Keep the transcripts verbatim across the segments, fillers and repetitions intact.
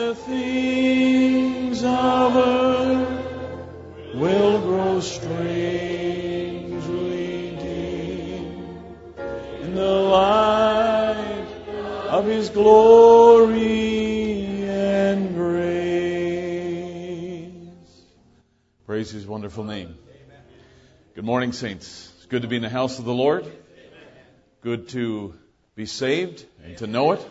the things of earth will grow strangely dim in the light of His glory and grace. Praise His wonderful name. Good morning, saints. It's good to be in the house of the Lord. Good to be saved and to know it,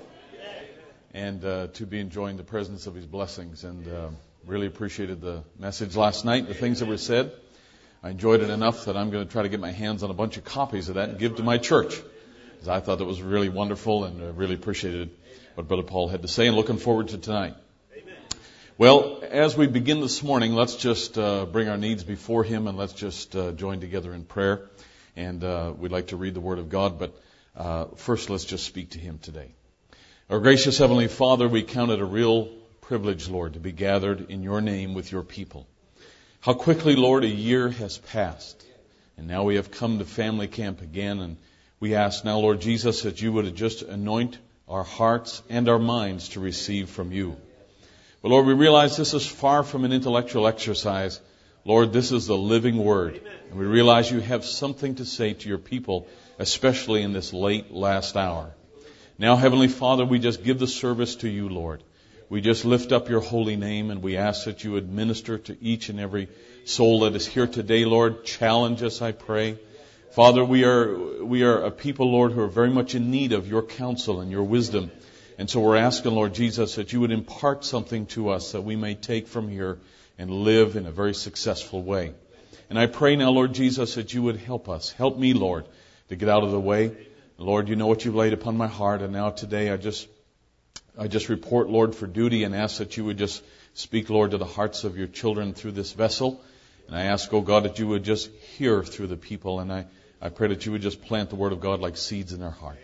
and uh, to be enjoying the presence of His blessings. And uh, really appreciated the message last night, the things that were said. I enjoyed it enough that I'm going to try to get my hands on a bunch of copies of that and give to my church, because I thought it was really wonderful and uh, really appreciated what Brother Paul had to say, and looking forward to tonight. Amen. Well, as we begin this morning, let's just uh, bring our needs before Him, and let's just uh, join together in prayer. And uh, we'd like to read the Word of God, but uh, first let's just speak to Him today. Our gracious Heavenly Father, we count it a real privilege, Lord, to be gathered in Your name with Your people. How quickly, Lord, a year has passed, and now we have come to family camp again, and we ask now, Lord Jesus, that You would just anoint our hearts and our minds to receive from You. But Lord, we realize this is far from an intellectual exercise. Lord, this is the living Word, and we realize You have something to say to Your people, especially in this late last hour. Now, Heavenly Father, we just give the service to You, Lord. We just lift up Your holy name, and we ask that You would minister to each and every soul that is here today, Lord. Challenge us, I pray. Father, we are we are a people, Lord, who are very much in need of Your counsel and Your wisdom. And so we're asking, Lord Jesus, that You would impart something to us that we may take from here and live in a very successful way. And I pray now, Lord Jesus, that You would help us. Help me, Lord, to get out of the way. Lord, You know what You've laid upon my heart, and now today I just I just report, Lord, for duty, and ask that You would just speak, Lord, to the hearts of Your children through this vessel. And I ask, oh God, that You would just hear through the people, and I, I pray that You would just plant the Word of God like seeds in their heart.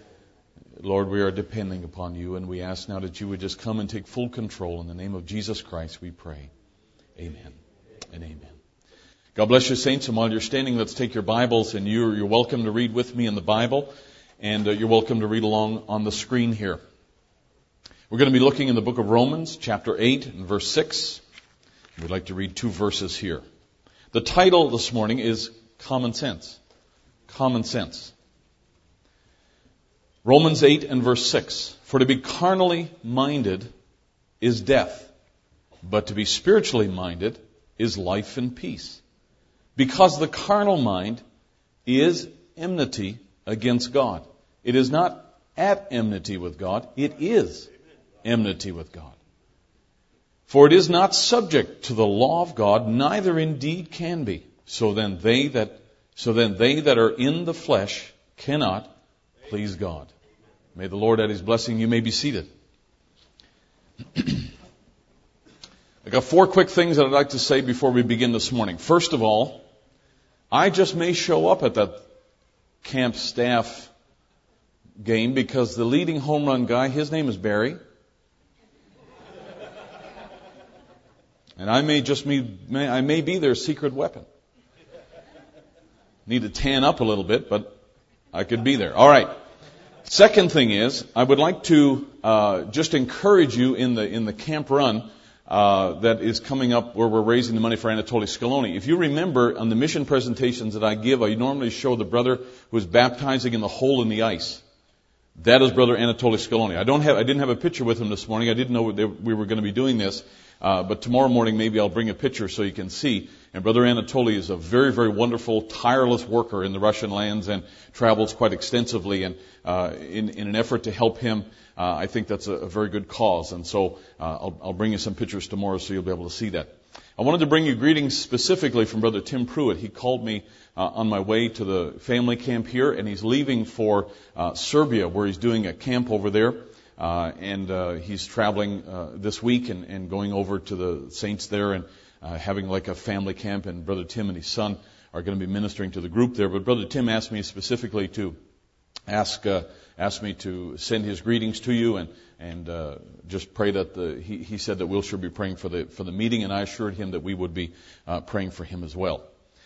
Lord, we are depending upon You, and we ask now that You would just come and take full control. In the name of Jesus Christ we pray. Amen and amen. God bless you, saints, and while you're standing, let's take your Bibles, and you're, you're welcome to read with me in the Bible, and uh, you're welcome to read along on the screen here. We're going to be looking in the book of Romans, chapter eight and verse six. We'd like to read two verses here. The title this morning is Common Sense. Common Sense. Romans eight and verse six. For to be carnally minded is death, but to be spiritually minded is life and peace. Because the carnal mind is enmity against God. It is not at enmity with God, it is enmity with God. For it is not subject to the law of God, neither indeed can be. So then they that so then they that are in the flesh cannot please God. May the Lord add His blessing. You may be seated. I got four quick things that I'd like to say before we begin this morning. First of all, I just may show up at that camp staff game because the leading home run guy, his name is Barry. And I may just be, may, I may be their secret weapon. Need to tan up a little bit, but I could be there. All right. Second thing is, I would like to uh, just encourage you in the in the camp run uh, that is coming up, where we're raising the money for Anatoly Scaloni. If you remember, on the mission presentations that I give, I normally show the brother who is baptizing in the hole in the ice. That is Brother Anatoly Scaloni. I don't have, I didn't have a picture with him this morning. I didn't know they, we were going to be doing this. Uh, but tomorrow morning, maybe I'll bring a picture so you can see. And Brother Anatoly is a very, very wonderful, tireless worker in the Russian lands and travels quite extensively. And uh, in, in an effort to help him, uh, I think that's a, a very good cause. And so uh, I'll, I'll bring you some pictures tomorrow so you'll be able to see that. I wanted to bring you greetings specifically from Brother Tim Pruitt. He called me uh, on my way to the family camp here, and he's leaving for uh, Serbia, where he's doing a camp over there. Uh, and uh, he's traveling uh, this week and, and going over to the saints there and uh, having like a family camp. And Brother Tim and his son are going to be ministering to the group there. But Brother Tim asked me specifically to ask uh, asked me to send his greetings to you and and uh, just pray that the he, he said that we'll sure be praying for the for the meeting, and I assured him that we would be uh, praying for him as well.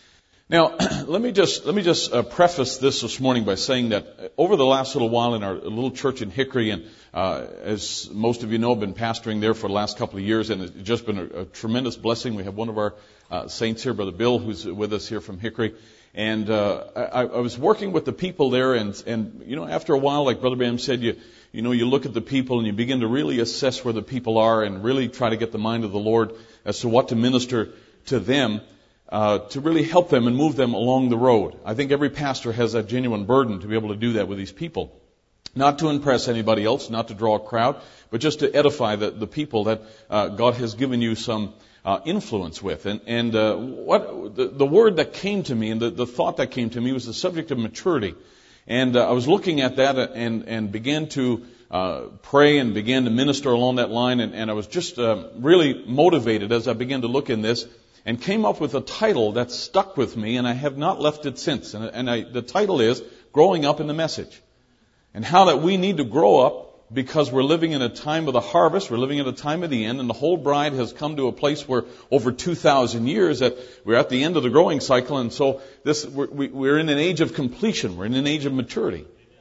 Now, let me just let me just uh, preface this this morning by saying that over the last little while in our little church in Hickory, and uh, as most of you know, I've been pastoring there for the last couple of years, and it's just been a, a tremendous blessing. We have one of our uh, saints here, Brother Bill, who's with us here from Hickory, and uh, I, I was working with the people there, and and you know, after a while, like Brother Branham said, you you know, you look at the people and you begin to really assess where the people are, and really try to get the mind of the Lord as to what to minister to them. Uh, to really help them and move them along the road. I think every pastor has that genuine burden to be able to do that with these people. Not to impress anybody else, not to draw a crowd, but just to edify the, the people that uh, God has given you some uh, influence with. And, and uh, what the, the word that came to me and the, the thought that came to me was the subject of maturity. And uh, I was looking at that and, and began to uh, pray and began to minister along that line. And, and I was just uh, really motivated as I began to look in this, and came up with a title that stuck with me, and I have not left it since. And, and I, the title is Growing Up in the Message. And how that we need to grow up because we're living in a time of the harvest, we're living in a time of the end, and the whole bride has come to a place where over two thousand years that we're at the end of the growing cycle, and so this we're, we're in an age of completion, we're in an age of maturity.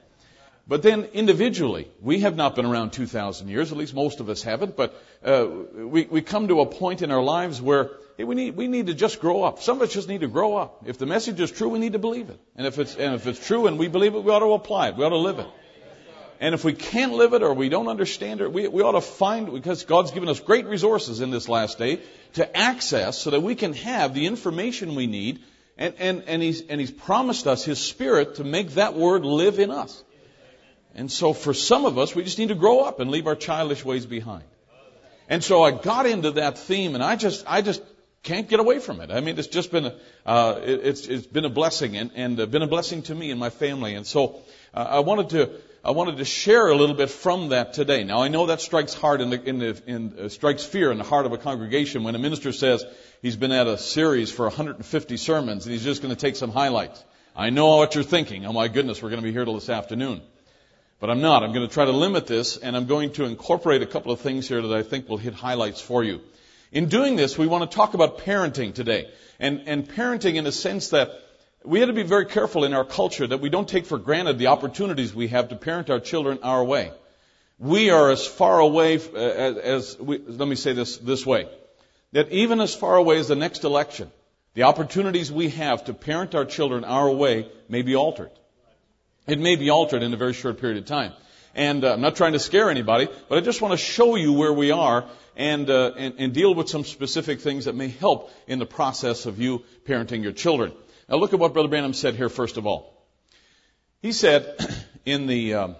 But then individually, we have not been around two thousand years, at least most of us haven't, but uh, we, we come to a point in our lives where hey, we need we need to just grow up. Some of us just need to grow up. If the message is true, we need to believe it. And if it's and if it's true and we believe it, we ought to apply it. We ought to live it. And if we can't live it or we don't understand it, we, we ought to find, because God's given us great resources in this last day to access so that we can have the information we need, and, and, and He's and He's promised us His Spirit to make that Word live in us. And so for some of us, we just need to grow up and leave our childish ways behind. And so I got into that theme, and I just, I just can't get away from it. I mean, it's just been, a, uh, it, it's, it's been a blessing, and, and uh, been a blessing to me and my family. And so uh, I wanted to, I wanted to share a little bit from that today. Now I know that strikes hard in the, in the, in, uh, strikes fear in the heart of a congregation when a minister says he's been at a series for one hundred fifty sermons and he's just going to take some highlights. I know what you're thinking. Oh my goodness, we're going to be here till this afternoon. But I'm not. I'm going to try to limit this, and I'm going to incorporate a couple of things here that I think will hit highlights for you. In doing this, we want to talk about parenting today. And, and parenting in a sense that we have to be very careful in our culture that we don't take for granted the opportunities we have to parent our children our way. We are as far away as, as we, let me say this this way, that even as far away as the next election, the opportunities we have to parent our children our way may be altered. It may be altered in a very short period of time. And uh, I'm not trying to scare anybody, but I just want to show you where we are and, uh, and, and deal with some specific things that may help in the process of you parenting your children. Now look at what Brother Branham said here first of all. He said in the, um,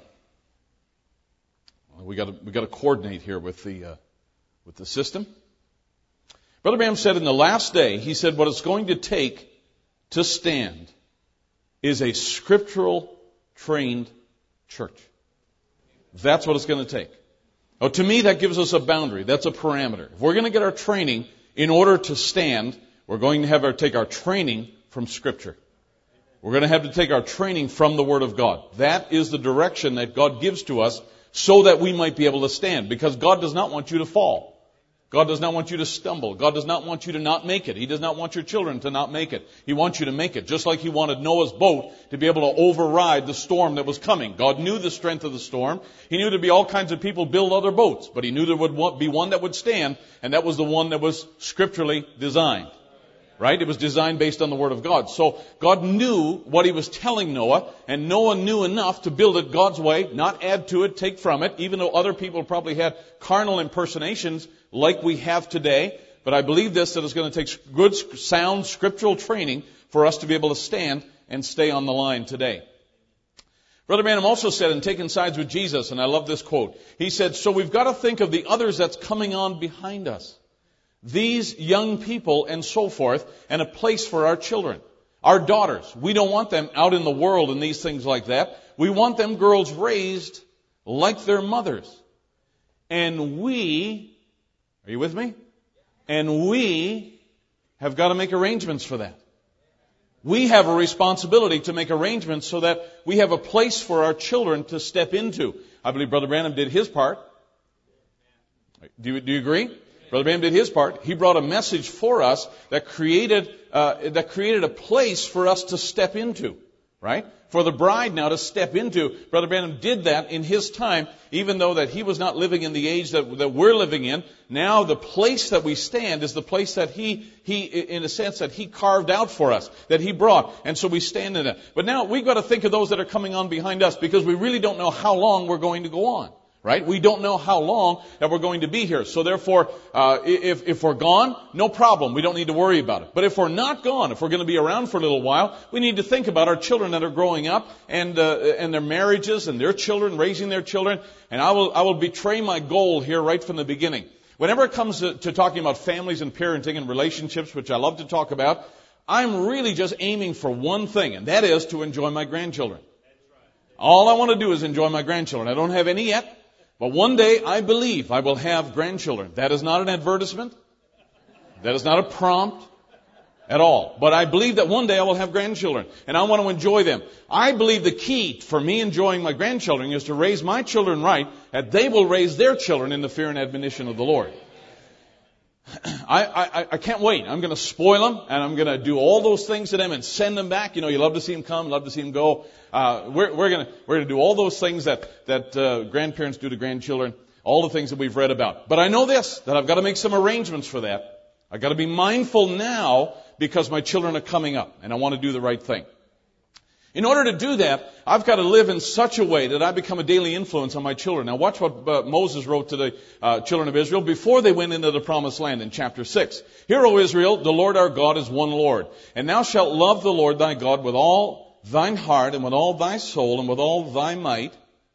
we got to, we got to coordinate here with the, uh, with the system. Brother Branham said in the last day, he said what it's going to take to stand is a scriptural trained church. That's what it's going to take. Now, to me, that gives us a boundary. That's a parameter. If we're going to get our training in order to stand, we're going to have to take our training from Scripture. We're going to have to take our training from the Word of God. That is the direction that God gives to us so that we might be able to stand. Because God does not want you to fall. God does not want you to stumble. God does not want you to not make it. He does not want your children to not make it. He wants you to make it. Just like He wanted Noah's boat to be able to override the storm that was coming. God knew the strength of the storm. He knew there'd be all kinds of people build other boats. But He knew there would be one that would stand, and that was the one that was scripturally designed. Right? It was designed based on the Word of God. So God knew what He was telling Noah, and Noah knew enough to build it God's way, not add to it, take from it, even though other people probably had carnal impersonations like we have today. But I believe this, that it's going to take good, sound scriptural training for us to be able to stand and stay on the line today. Brother Branham also said in Taking Sides with Jesus, and I love this quote, he said, so we've got to think of the others that's coming on behind us. These young people and so forth, and a place for our children. Our daughters, we don't want them out in the world and these things like that. We want them girls raised like their mothers. And we, are you with me? And we have got to make arrangements for that. We have a responsibility to make arrangements so that we have a place for our children to step into. I believe Brother Branham did his part. Do you, do you agree? Brother Branham did his part. He brought a message for us that created uh, that created a place for us to step into, right? For the bride now to step into. Brother Branham did that in his time, even though that he was not living in the age that, that we're living in. Now the place that we stand is the place that he, he, in a sense, that he carved out for us, that he brought. And so we stand in it. But now we've got to think of those that are coming on behind us, because we really don't know how long we're going to go on. Right? We don't know how long that we're going to be here. So therefore, uh, if, if we're gone, no problem. We don't need to worry about it. But if we're not gone, if we're going to be around for a little while, we need to think about our children that are growing up and, uh, and their marriages and their children, raising their children. And I will, I will betray my goal here right from the beginning. Whenever it comes to, to talking about families and parenting and relationships, which I love to talk about, I'm really just aiming for one thing, and that is to enjoy my grandchildren. All I want to do is enjoy my grandchildren. I don't have any yet. But one day, I believe I will have grandchildren. That is not an advertisement. That is not a prompt at all. But I believe that one day I will have grandchildren, and I want to enjoy them. I believe the key for me enjoying my grandchildren is to raise my children right, that they will raise their children in the fear and admonition of the Lord. I, I, I can't wait. I'm going to spoil them, and I'm going to do all those things to them and send them back. You know, you love to see them come, love to see them go. Uh, we're, we're going to we're going to do all those things that that uh, grandparents do to grandchildren, all the things that we've read about. But I know this, that I've got to make some arrangements for that. I've got to be mindful now because my children are coming up, and I want to do the right thing. In order to do that, I've got to live in such a way that I become a daily influence on my children. Now watch what uh, Moses wrote to the uh, children of Israel before they went into the promised land in chapter six. Hear, O Israel, the Lord our God is one Lord. And thou shalt love the Lord thy God with all thine heart and with all thy soul and with all thy might.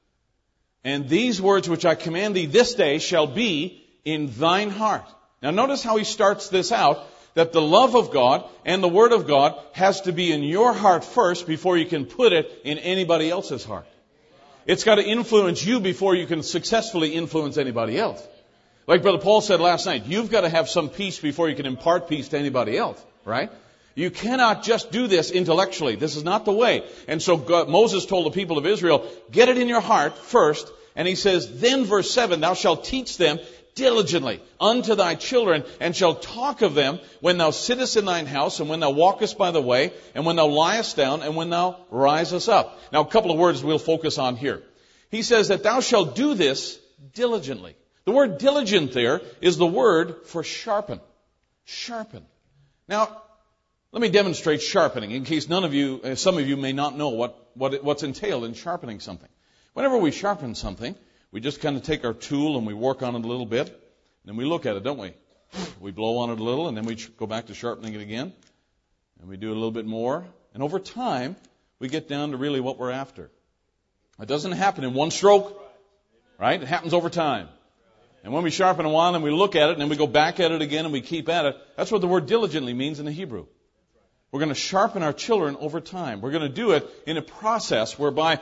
And these words which I command thee this day shall be in thine heart. Now notice how he starts this out. That the love of God and the Word of God has to be in your heart first before you can put it in anybody else's heart. It's got to influence you before you can successfully influence anybody else. Like Brother Paul said last night, you've got to have some peace before you can impart peace to anybody else, right? You cannot just do this intellectually. This is not the way. And so God, Moses told the people of Israel, get it in your heart first. And he says, then verse seven, thou shalt teach them diligently unto thy children, and shall talk of them when thou sittest in thine house, and when thou walkest by the way, and when thou liest down, and when thou risest up. Now, a couple of words we'll focus on here. He says that thou shalt do this diligently. The word diligent there is the word for sharpen. Sharpen. Now, let me demonstrate sharpening in case none of you, uh, some of you may not know what, what it, what's entailed in sharpening something. Whenever we sharpen something, we just kind of take our tool and we work on it a little bit. And then we look at it, don't we? We blow on it a little, and then we go back to sharpening it again. And we do a little bit more. And over time, we get down to really what we're after. It doesn't happen in one stroke, right? It happens over time. And when we sharpen a while, and we look at it, and then we go back at it again, and we keep at it. That's what the word diligently means in the Hebrew. We're going to sharpen our children over time. We're going to do it in a process whereby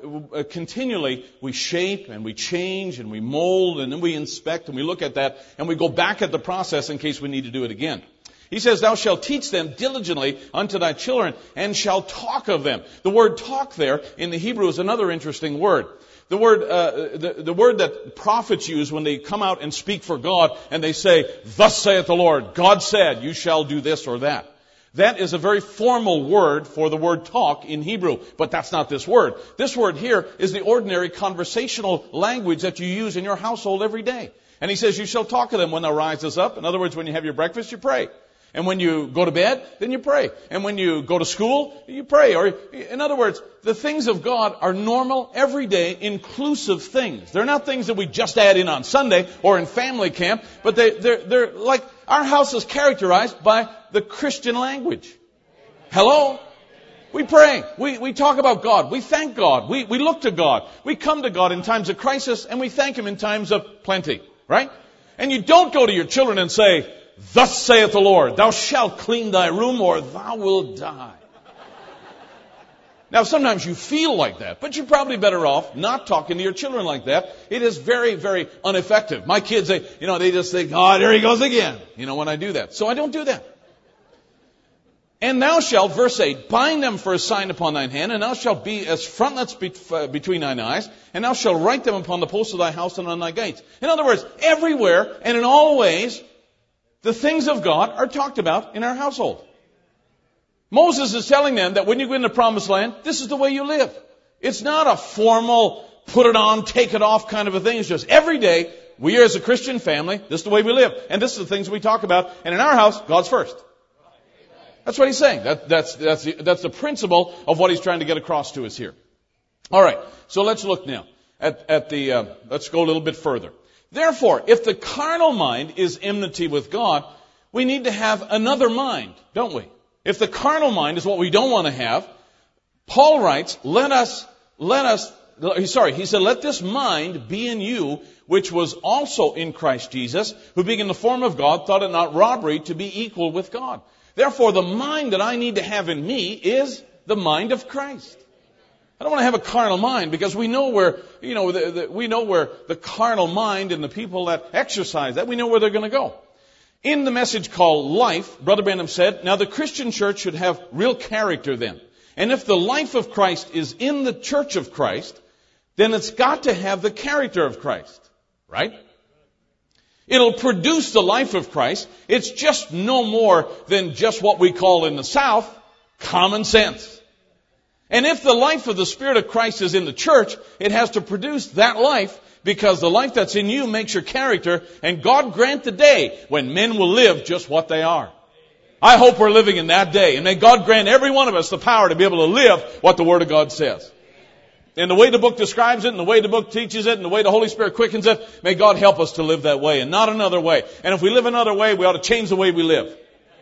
continually we shape and we change and we mold, and then we inspect and we look at that, and we go back at the process in case we need to do it again. He says, thou shalt teach them diligently unto thy children, and shalt talk of them. The word talk there in the Hebrew is another interesting word. The word, uh, the, the word that prophets use when they come out and speak for God, and they say, thus saith the Lord, God said, you shall do this or that. That is a very formal word for the word talk in Hebrew, but that's not this word. This word here is the ordinary conversational language that you use in your household every day. And he says, you shall talk to them when thou risest up. In other words, when you have your breakfast, you pray. And when you go to bed, then you pray. And when you go to school, you pray. Or, in other words, the things of God are normal, everyday, inclusive things. They're not things that we just add in on Sunday or in family camp, but they, they're, they're like, our house is characterized by the Christian language. Hello? We pray. We, we talk about God. We thank God. We, we look to God. We come to God in times of crisis, and we thank Him in times of plenty. Right? And you don't go to your children and say, thus saith the Lord, thou shalt clean thy room or thou wilt die. Now, sometimes you feel like that, but you're probably better off not talking to your children like that. It is very, very ineffective. My kids, they, you know, they just think, oh, there he goes again, you know, when I do that. So I don't do that. And thou shalt, verse eight, bind them for a sign upon thine hand, and thou shalt be as frontlets be, uh, between thine eyes, and thou shalt write them upon the posts of thy house and on thy gates. In other words, everywhere and in all ways, the things of God are talked about in our household. Moses is telling them that when you go into the promised land, this is the way you live. It's not a formal, put it on, take it off kind of a thing. It's just every day, we as a Christian family, this is the way we live. And this is the things we talk about. And in our house, God's first. That's what he's saying. That, that's, that's, the, that's the principle of what he's trying to get across to us here. All right. So let's look now at, at the, uh, let's go a little bit further. Therefore, if the carnal mind is enmity with God, we need to have another mind, don't we? If the carnal mind is what we don't want to have, Paul writes, let us, let us, sorry, he said, let this mind be in you, which was also in Christ Jesus, who being in the form of God, thought it not robbery to be equal with God. Therefore, the mind that I need to have in me is the mind of Christ. I don't want to have a carnal mind because we know where, you know, the, the, we know where the carnal mind and the people that exercise that, we know where they're going to go. In the message called Life, Brother Branham said, now the Christian church should have real character then. And if the life of Christ is in the church of Christ, then it's got to have the character of Christ. Right? It'll produce the life of Christ. It's just no more than just what we call in the South, common sense. And if the life of the Spirit of Christ is in the church, it has to produce that life because the life that's in you makes your character, and God grant the day when men will live just what they are. I hope we're living in that day, and may God grant every one of us the power to be able to live what the Word of God says. And the way the book describes it, and the way the book teaches it, and the way the Holy Spirit quickens it, may God help us to live that way and not another way. And if we live another way, we ought to change the way we live.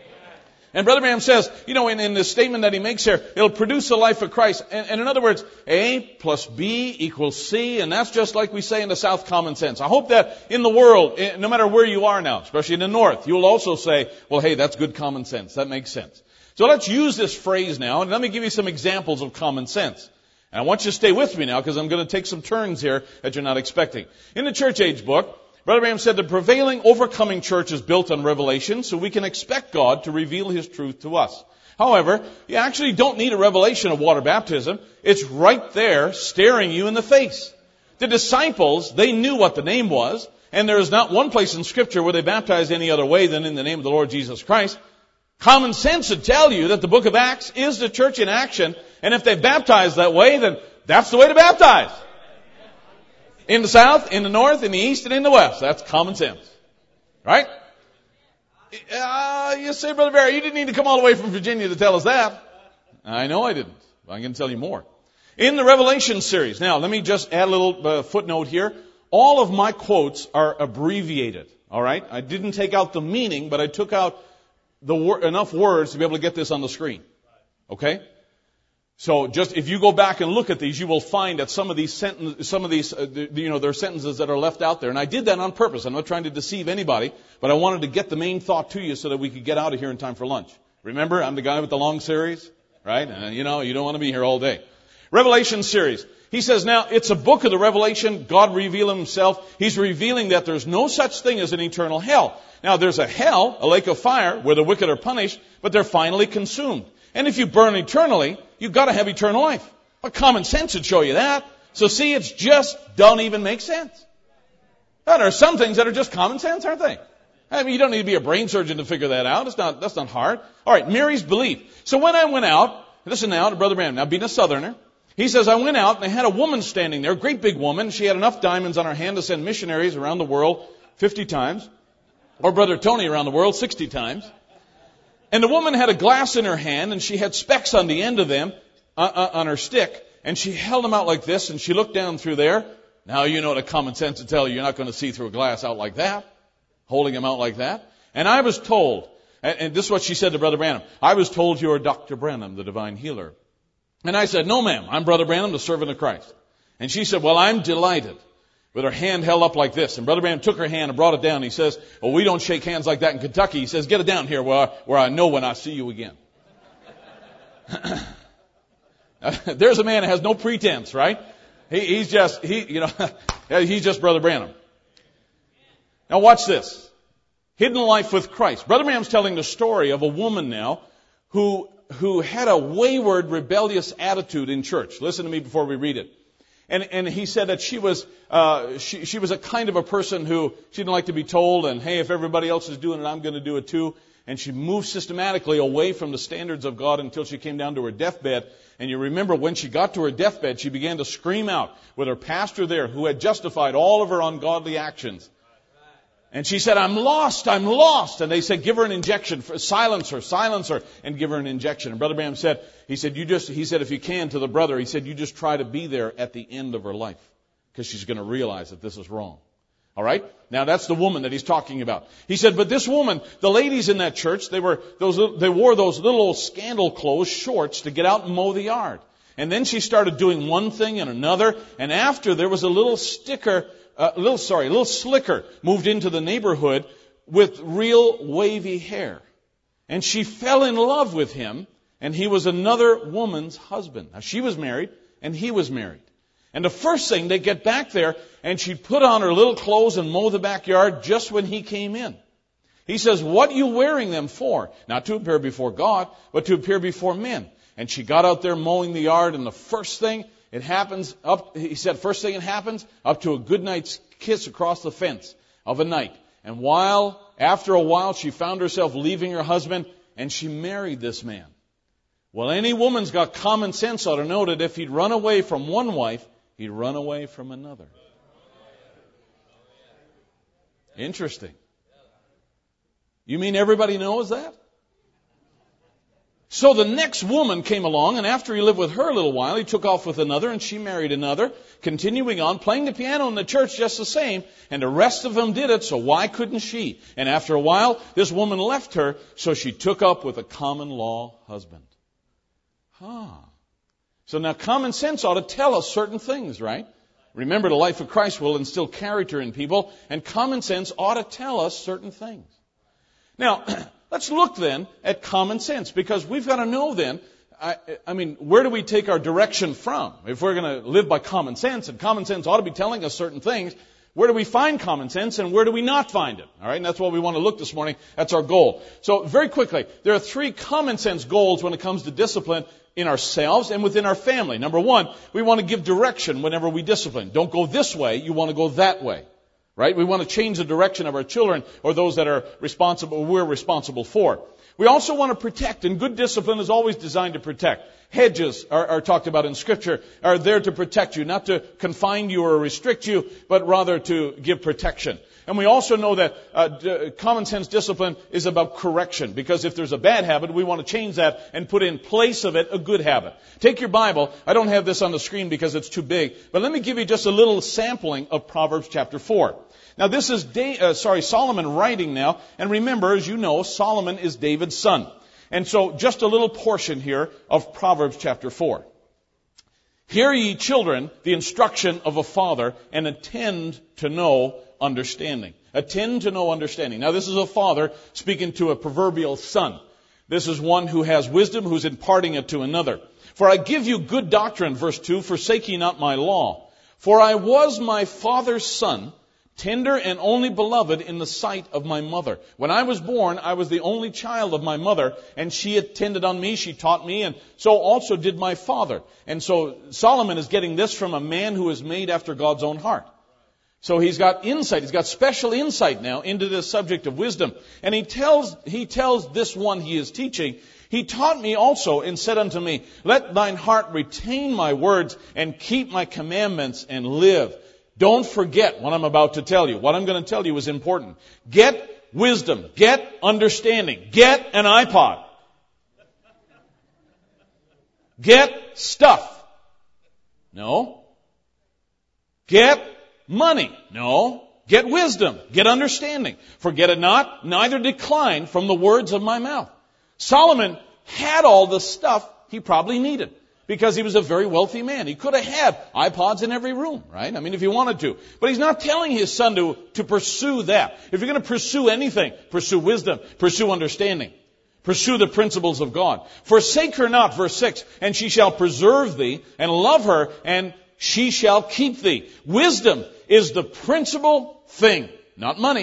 And Brother Branham says, you know, in, in this statement that he makes here, it'll produce the life of Christ. And, and in other words, A plus B equals C, and that's just like we say in the South, common sense. I hope that in the world, no matter where you are now, especially in the North, you'll also say, well, hey, that's good common sense. That makes sense. So let's use this phrase now, and let me give you some examples of common sense. And I want you to stay with me now because I'm going to take some turns here that you're not expecting. In the Church Age book, Brother Branham said the prevailing overcoming church is built on revelation, so we can expect God to reveal His truth to us. However, you actually don't need a revelation of water baptism. It's right there staring you in the face. The disciples, they knew what the name was, and there is not one place in Scripture where they baptized any other way than in the name of the Lord Jesus Christ. Common sense would tell you that the book of Acts is the church in action, and if they baptize that way, then that's the way to baptize. In the South, in the North, in the East, and in the West. That's common sense. Right? Uh, you say, Brother Barry, you didn't need to come all the way from Virginia to tell us that. I know I didn't. I'm going to tell you more. In the Revelation series, now let me just add a little uh, footnote here. All of my quotes are abbreviated. All right? I didn't take out the meaning, but I took out the wor- enough words to be able to get this on the screen. Okay? So just if you go back and look at these, you will find that some of these sentences, some of these, uh, the, you know, there are sentences that are left out there. And I did that on purpose. I'm not trying to deceive anybody, but I wanted to get the main thought to you so that we could get out of here in time for lunch. Remember, I'm the guy with the long series, right? And you know, you don't want to be here all day. Revelation series. He says now, it's a book of the Revelation. God revealed Himself. He's revealing that there's no such thing as an eternal hell. Now, there's a hell, a lake of fire, where the wicked are punished, but they're finally consumed. And if you burn eternally, you've got to have eternal life. But common sense would show you that. So see, it's just don't even make sense. Now, there are some things that are just common sense, aren't they? I mean, you don't need to be a brain surgeon to figure that out. It's not, that's not hard. All right, Mary's belief. So when I went out, listen now to Brother Branham, now being a Southerner, he says, I went out and I had a woman standing there, a great big woman. She had enough diamonds on her hand to send missionaries around the world fifty times. Or Brother Tony around the world sixty times. And the woman had a glass in her hand, and she had specks on the end of them, uh, uh, on her stick, and she held them out like this, and she looked down through there. Now you know the common sense to tell you you're not going to see through a glass out like that, holding them out like that. And I was told, and, and this is what she said to Brother Branham, I was told you're Doctor Branham, the divine healer. And I said, no ma'am, I'm Brother Branham, the servant of Christ. And she said, well, I'm delighted. With her hand held up like this. And Brother Branham took her hand and brought it down. He says, well, we don't shake hands like that in Kentucky. He says, get it down here where I, where I know when I see you again. There's a man that has no pretense, right? He, he's just, he, you know, he's just Brother Branham. Now watch this. Hidden life with Christ. Brother Branham's telling the story of a woman now who who had a wayward, rebellious attitude in church. Listen to me before we read it. And, and he said that she was, uh, she, she was a kind of a person who she didn't like to be told, and hey, if everybody else is doing it, I'm going to do it too. And she moved systematically away from the standards of God until she came down to her deathbed. And you remember when she got to her deathbed, she began to scream out with her pastor there who had justified all of her ungodly actions. And she said, I'm lost, I'm lost. And they said, give her an injection, silence her, silence her, and give her an injection. And Brother Branham said, he said, you just, he said, if you can, to the brother, he said, you just try to be there at the end of her life, because she's going to realize that this is wrong. All right? Now that's the woman that he's talking about. He said, but this woman, the ladies in that church, they were those, they wore those little old scandal clothes, shorts, to get out and mow the yard. And then she started doing one thing and another, and after there was a little sticker, a uh, little, sorry, a little slicker moved into the neighborhood with real wavy hair. And she fell in love with him, and he was another woman's husband. Now she was married, and he was married. And the first thing, they get back there, and she'd put on her little clothes and mow the backyard just when he came in. He says, what are you wearing them for? Not to appear before God, but to appear before men. And she got out there mowing the yard, and the first thing, it happens, up, he said, first thing it happens, up to a good night's kiss across the fence of a night. And while, after a while, she found herself leaving her husband, and she married this man. Well, any woman's got common sense ought to know that if he'd run away from one wife, he'd run away from another. Interesting. You mean everybody knows that? So the next woman came along, and after he lived with her a little while, he took off with another, and she married another, continuing on, playing the piano in the church just the same, and the rest of them did it, so why couldn't she? And after a while, this woman left her, so she took up with a common law husband. Huh. So now common sense ought to tell us certain things, right? Remember, the life of Christ will instill character in people, and common sense ought to tell us certain things. Now, let's look then at common sense, because we've got to know then, I, I mean, where do we take our direction from? If we're going to live by common sense, and common sense ought to be telling us certain things, where do we find common sense and where do we not find it? All right, and that's what we want to look this morning. That's our goal. So very quickly, there are three common sense goals when it comes to discipline in ourselves and within our family. Number one, we want to give direction whenever we discipline. Don't go this way, you want to go that way. Right? We want to change the direction of our children or those that are responsible, we're responsible for. We also want to protect, and good discipline is always designed to protect. Hedges are, are talked about in Scripture, are there to protect you, not to confine you or restrict you, but rather to give protection. And we also know that uh, d- common sense discipline is about correction, because if there's a bad habit, we want to change that and put in place of it a good habit. Take your Bible. I don't have this on the screen because it's too big, but let me give you just a little sampling of Proverbs chapter four. Now this is da- uh, sorry Solomon writing now, and remember, as you know, Solomon is David's son. And so just a little portion here of Proverbs chapter four. Hear ye children the instruction of a father, and attend to know understanding. Attend to know understanding. Now this is a father speaking to a proverbial son. This is one who has wisdom, who's imparting it to another. For I give you good doctrine, verse two, forsake ye not my law. For I was my father's son, tender and only beloved in the sight of my mother. When I was born, I was the only child of my mother, and she attended on me, she taught me, and so also did my father. And so Solomon is getting this from a man who is made after God's own heart. So he's got insight, he's got special insight now into this subject of wisdom. And he tells, he tells this one he is teaching, he taught me also and said unto me, let thine heart retain my words and keep my commandments and live. Don't forget what I'm about to tell you. What I'm going to tell you is important. Get wisdom. Get understanding. Get an iPod. Get stuff. No. Get money. No. Get wisdom. Get understanding. Forget it not, neither decline from the words of my mouth. Solomon had all the stuff he probably needed, because he was a very wealthy man. He could have had iPods in every room, right? I mean, if he wanted to. But he's not telling his son to, to pursue that. If you're going to pursue anything, pursue wisdom, pursue understanding, pursue the principles of God. Forsake her not, verse six, and she shall preserve thee, and love her, and she shall keep thee. Wisdom is the principal thing, not money,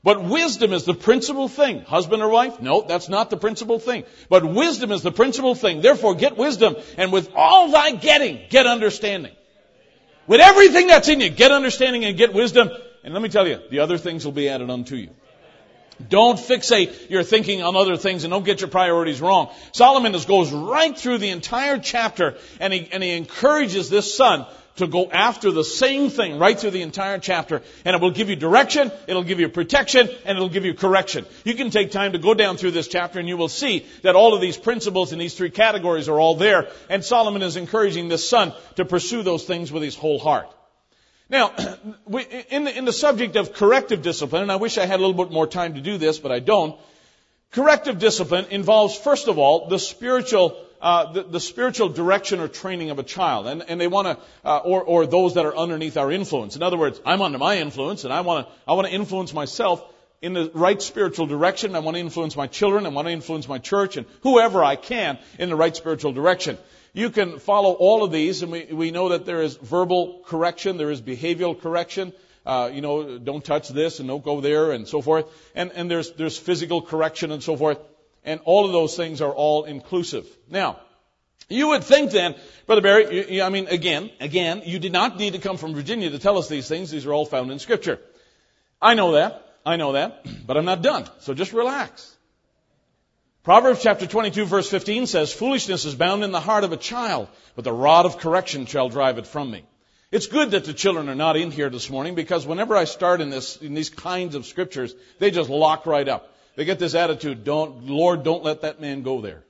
But wisdom is the principal thing. Husband or wife? No, that's not the principal thing. But wisdom is the principal thing. Therefore, get wisdom, and with all thy getting, get understanding. With everything that's in you, get understanding and get wisdom. And let me tell you, the other things will be added unto you. Don't fixate your thinking on other things, and don't get your priorities wrong. Solomon just goes right through the entire chapter, and he, and he encourages this son to go after the same thing right through the entire chapter. And it will give you direction, it'll give you protection, and it'll give you correction. You can take time to go down through this chapter, and you will see that all of these principles in these three categories are all there. And Solomon is encouraging this son to pursue those things with his whole heart. Now, in the, in the subject of corrective discipline, and I wish I had a little bit more time to do this, but I don't. Corrective discipline involves, first of all, the spiritual Uh, the, the spiritual direction or training of a child, and, and they want to, uh, or, or those that are underneath our influence. In other words, I'm under my influence, and I want to, I want to influence myself in the right spiritual direction. I want to influence my children. I want to influence my church and whoever I can in the right spiritual direction. You can follow all of these, and we, we know that there is verbal correction, there is behavioral correction. Uh, you know, don't touch this and don't go there, and so forth. And, and there's, there's physical correction and so forth. And all of those things are all inclusive. Now, you would think then, Brother Barry, you, you, I mean, again, again, you did not need to come from Virginia to tell us these things. These are all found in Scripture. I know that. I know that. But I'm not done. So just relax. Proverbs chapter twenty-two verse fifteen says, foolishness is bound in the heart of a child, but the rod of correction shall drive it from me. It's good that the children are not in here this morning, because whenever I start in this, in these kinds of scriptures, they just lock right up. They get this attitude, don't, Lord, don't let that man go there.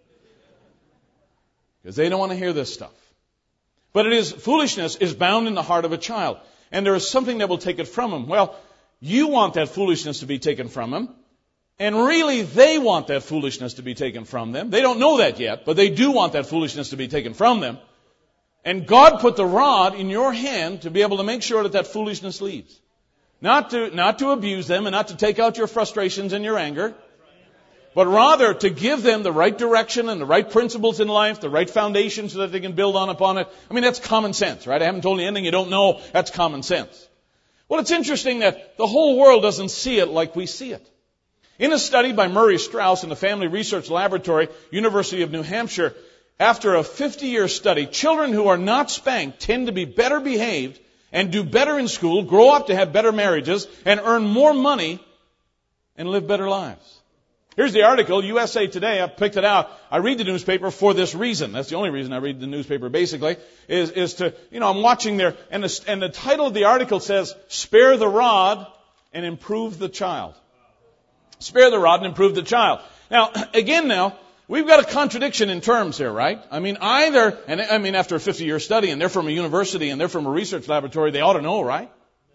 Because they don't want to hear this stuff. But it is, foolishness is bound in the heart of a child. And there is something that will take it from him. Well, you want that foolishness to be taken from him. And really, they want that foolishness to be taken from them. They don't know that yet, but they do want that foolishness to be taken from them. And God put the rod in your hand to be able to make sure that that foolishness leaves. Not to, not to abuse them and not to take out your frustrations and your anger, but rather to give them the right direction and the right principles in life, the right foundation so that they can build on upon it. I mean, that's common sense, right? I haven't told you anything you don't know. That's common sense. Well, it's interesting that the whole world doesn't see it like we see it. In a study by Murray Strauss in the Family Research Laboratory, University of New Hampshire, after a fifty-year study, children who are not spanked tend to be better behaved and do better in school, grow up to have better marriages, and earn more money and live better lives. Here's the article, U S A Today. I picked it out. I read the newspaper for this reason. That's the only reason I read the newspaper, basically, is, is to, you know, I'm watching there, and the, and the title of the article says, Spare the Rod and Improve the Child. Spare the rod and improve the child. Now, again now, we've got a contradiction in terms here, right? I mean, either, and I mean, after a fifty-year study, and they're from a university, and they're from a research laboratory, they ought to know, right?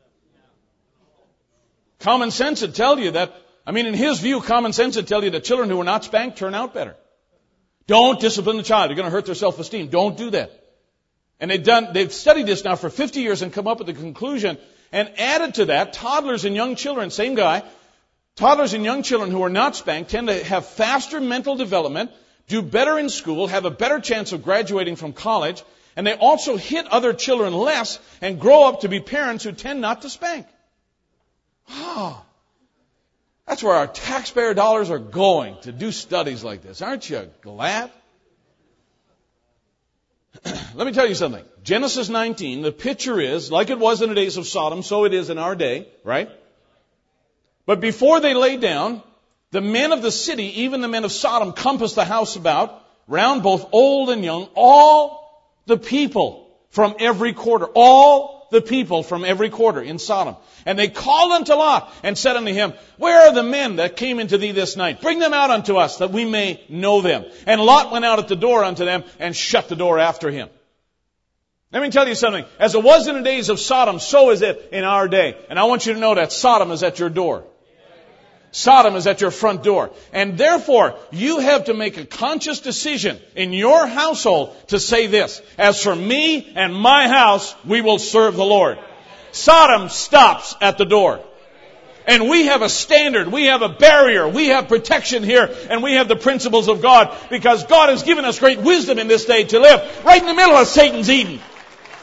Common sense would tell you that, I mean, in his view, common sense would tell you that children who are not spanked turn out better. Don't discipline the child. You're going to hurt their self-esteem. Don't do that. And they've done, they've studied this now for fifty years and come up with the conclusion, and added to that, toddlers and young children, same guy, toddlers and young children who are not spanked tend to have faster mental development, do better in school, have a better chance of graduating from college, and they also hit other children less and grow up to be parents who tend not to spank. Oh, that's where our taxpayer dollars are going, to do studies like this. Aren't you glad? Let me tell you something. Genesis nineteen, the picture is, like it was in the days of Sodom, so it is in our day, right? But before they lay down, the men of the city, even the men of Sodom, compassed the house about, round both old and young, all the people from every quarter, all the people from every quarter in Sodom. And they called unto Lot and said unto him, Where are the men that came into thee this night? Bring them out unto us, that we may know them. And Lot went out at the door unto them and shut the door after him. Let me tell you something. As it was in the days of Sodom, so is it in our day. And I want you to know that Sodom is at your door. Sodom is at your front door. And therefore, you have to make a conscious decision in your household to say this: As for me and my house, we will serve the Lord. Sodom stops at the door. And we have a standard, we have a barrier, we have protection here, and we have the principles of God, because God has given us great wisdom in this day to live right in the middle of Satan's Eden.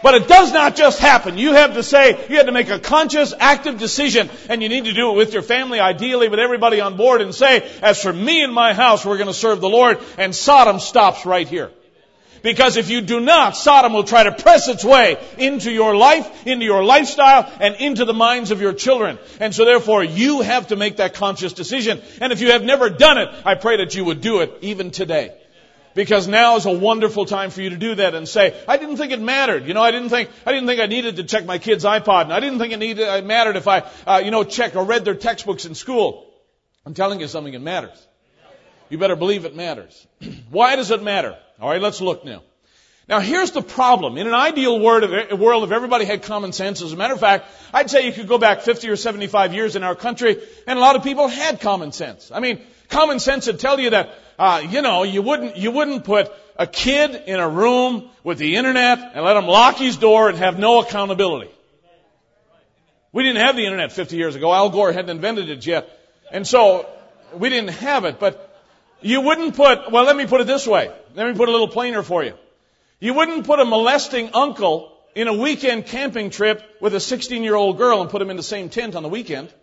But it does not just happen. You have to say, you have to make a conscious, active decision, and you need to do it with your family, ideally with everybody on board, and say, as for me and my house, we're going to serve the Lord, and Sodom stops right here. Because if you do not, Sodom will try to press its way into your life, into your lifestyle, and into the minds of your children. And so therefore, you have to make that conscious decision. And if you have never done it, I pray that you would do it even today. Because now is a wonderful time for you to do that and say, I didn't think it mattered. You know, I didn't think, I didn't think I needed to check my kid's iPod. And I didn't think it needed, it mattered if I, uh, you know, checked or read their textbooks in school. I'm telling you something, it matters. You better believe it matters. Why does it matter? All right, let's look now. Now, here's the problem. In an ideal world, if everybody had common sense, as a matter of fact, I'd say you could go back fifty or seventy-five years in our country, and a lot of people had common sense. I mean, common sense would tell you that, uh, you know, you wouldn't, you wouldn't put a kid in a room with the internet and let him lock his door and have no accountability. We didn't have the internet fifty years ago. Al Gore hadn't invented it yet. And so, we didn't have it, but you wouldn't put, well, let me put it this way. Let me put it a little plainer for you. You wouldn't put a molesting uncle in a weekend camping trip with a sixteen-year-old girl and put him in the same tent on the weekend.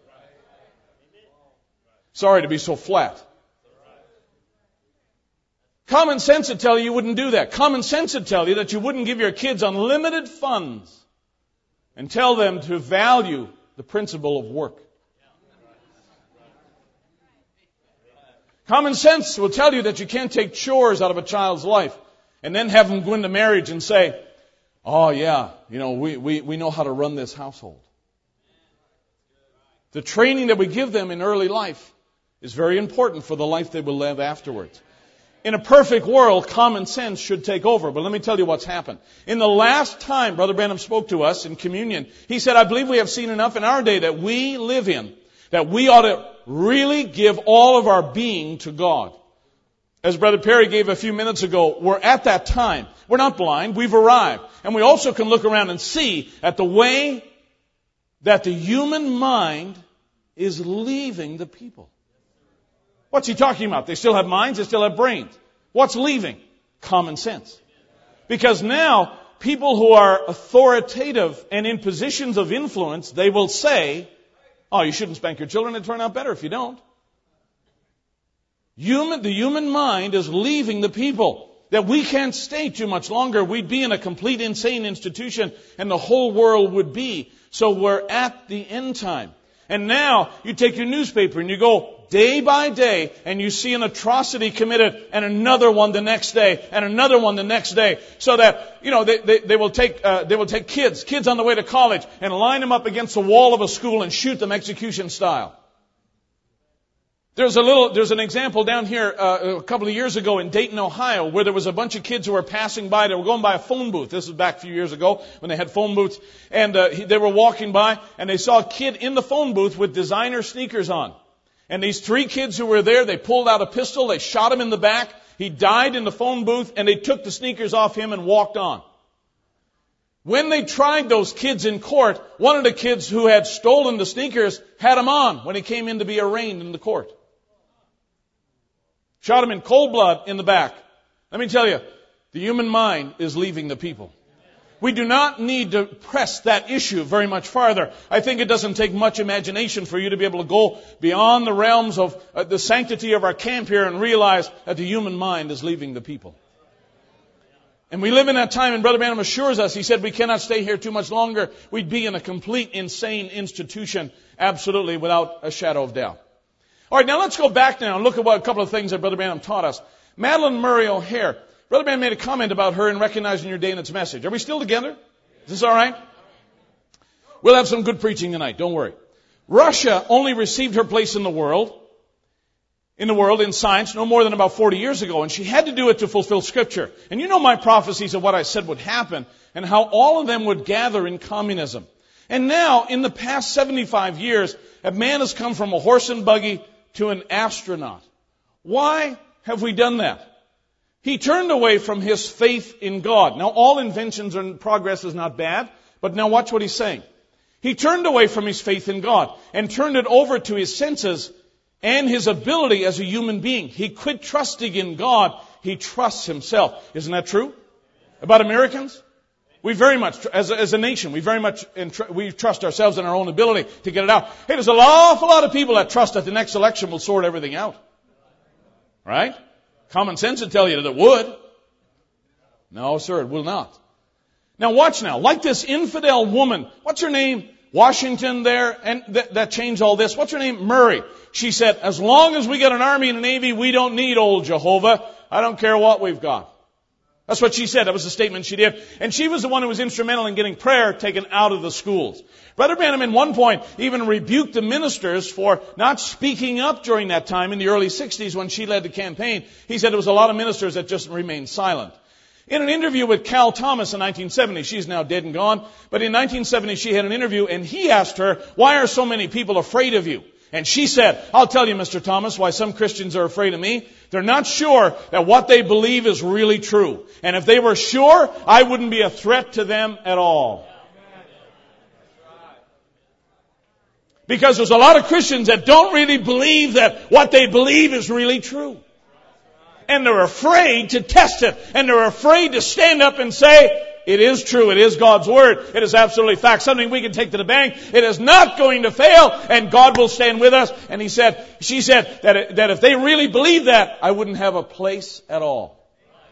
Sorry to be so flat. Common sense would tell you you wouldn't do that. Common sense would tell you that you wouldn't give your kids unlimited funds and tell them to value the principle of work. Common sense will tell you that you can't take chores out of a child's life and then have them go into marriage and say, oh yeah, you know, we, we, we know how to run this household. The training that we give them in early life is very important for the life they will live afterwards. In a perfect world, common sense should take over. But let me tell you what's happened. In the last time Brother Branham spoke to us in communion, he said, I believe we have seen enough in our day that we live in, that we ought to really give all of our being to God. As Brother Perry gave a few minutes ago, we're at that time. We're not blind. We've arrived. And we also can look around and see at the way that the human mind is leaving the people. What's he talking about? They still have minds. They still have brains. What's leaving? Common sense. Because now, people who are authoritative and in positions of influence, they will say, oh, you shouldn't spank your children. It'll turn out better if you don't. Human, the human mind is leaving the people. That we can't stay too much longer. We'd be in a complete insane institution and the whole world would be. So we're at the end time. And now you take your newspaper and you go day by day and you see an atrocity committed and another one the next day and another one the next day. So that, you know, they, they, they will take, uh, they will take kids, kids on the way to college and line them up against the wall of a school and shoot them execution style. There's a little, there's an example down here uh, a couple of years ago in Dayton, Ohio, where there was a bunch of kids who were passing by. They were going by a phone booth. This was back a few years ago when they had phone booths. And uh, they were walking by, and they saw a kid in the phone booth with designer sneakers on. And these three kids who were there, they pulled out a pistol. They shot him in the back. He died in the phone booth, and they took the sneakers off him and walked on. When they tried those kids in court, one of the kids who had stolen the sneakers had them on when he came in to be arraigned in the court. Shot him in cold blood in the back. Let me tell you, the human mind is leaving the people. We do not need to press that issue very much farther. I think it doesn't take much imagination for you to be able to go beyond the realms of uh, the sanctity of our camp here and realize that the human mind is leaving the people. And we live in that time, and Brother Branham assures us, he said we cannot stay here too much longer. We'd be in a complete insane institution, absolutely, without a shadow of doubt. All right, now let's go back now and look at what a couple of things that Brother Branham taught us. Madeleine Murray O'Hair. Brother Branham made a comment about her in recognizing your day and its message. Are we still together? Is this all right? We'll have some good preaching tonight. Don't worry. Russia only received her place in the world, in the world in science, no more than about forty years ago, and she had to do it to fulfill Scripture. And you know my prophecies of what I said would happen and how all of them would gather in communism. And now, in the past seventy-five years, a man has come from a horse and buggy to an astronaut. Why have we done that? He turned away from his faith in God. Now, all inventions and progress is not bad, but now watch what he's saying. He turned away from his faith in God and turned it over to his senses and his ability as a human being. He quit trusting in God. He trusts himself. Isn't that true? About Americans? We very much, as a, as a nation, we very much entr- we trust ourselves in our own ability to get it out. Hey, there's an awful lot of people that trust that the next election will sort everything out. Right? Common sense would tell you that it would. No, sir, it will not. Now watch now. Like this infidel woman, what's her name? Washington there, and th- that changed all this. What's her name? Murray. She said, as long as we get an army and a navy, we don't need old Jehovah. I don't care what we've got. That's what she said. That was the statement she did. And she was the one who was instrumental in getting prayer taken out of the schools. Brother Branham, at one point, even rebuked the ministers for not speaking up during that time in the early sixties when she led the campaign. He said there was a lot of ministers that just remained silent. In an interview with Cal Thomas in nineteen seventy, she's now dead and gone, but in nineteen seventy she had an interview and he asked her, why are so many people afraid of you? And she said, I'll tell you, Mister Thomas, why some Christians are afraid of me. They're not sure that what they believe is really true. And if they were sure, I wouldn't be a threat to them at all. Because there's a lot of Christians that don't really believe that what they believe is really true. And they're afraid to test it. And they're afraid to stand up and say, it is true. It is God's Word. It is absolutely fact. Something we can take to the bank. It is not going to fail. And God will stand with us. And he said, she said that, that if they really believed that, I wouldn't have a place at all.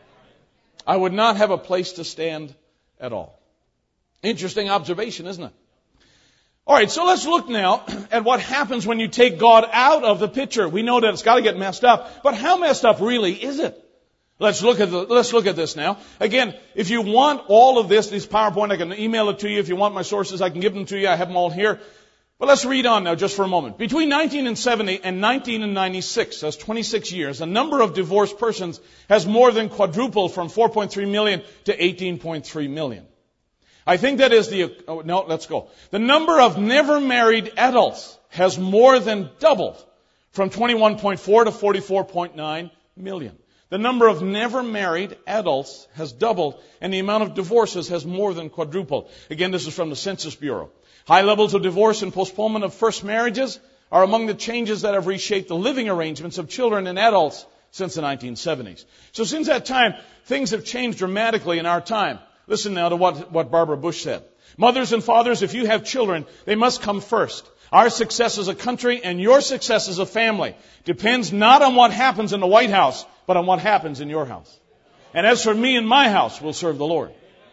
I would not have a place to stand at all. Interesting observation, isn't it? All right, so let's look now at what happens when you take God out of the picture. We know that it's got to get messed up, but how messed up really is it? Let's look at the, let's look at this now. Again, if you want all of this, this PowerPoint, I can email it to you. If you want my sources, I can give them to you. I have them all here. But let's read on now just for a moment. Between nineteen seventy and nineteen ninety-six, that's twenty-six years, the number of divorced persons has more than quadrupled from four point three million to eighteen point three million. I think that is the, oh, no, let's go. The number of never married adults has more than doubled from twenty-one point four to forty-four point nine million. The number of never married adults has doubled, and the amount of divorces has more than quadrupled. Again, this is from the Census Bureau. High levels of divorce and postponement of first marriages are among the changes that have reshaped the living arrangements of children and adults since the nineteen seventies. So since that time, things have changed dramatically in our time. Listen now to what, what Barbara Bush said. Mothers and fathers, if you have children, they must come first. Our success as a country and your success as a family depends not on what happens in the White House, but on what happens in your house. And as for me and my house, we'll serve the Lord.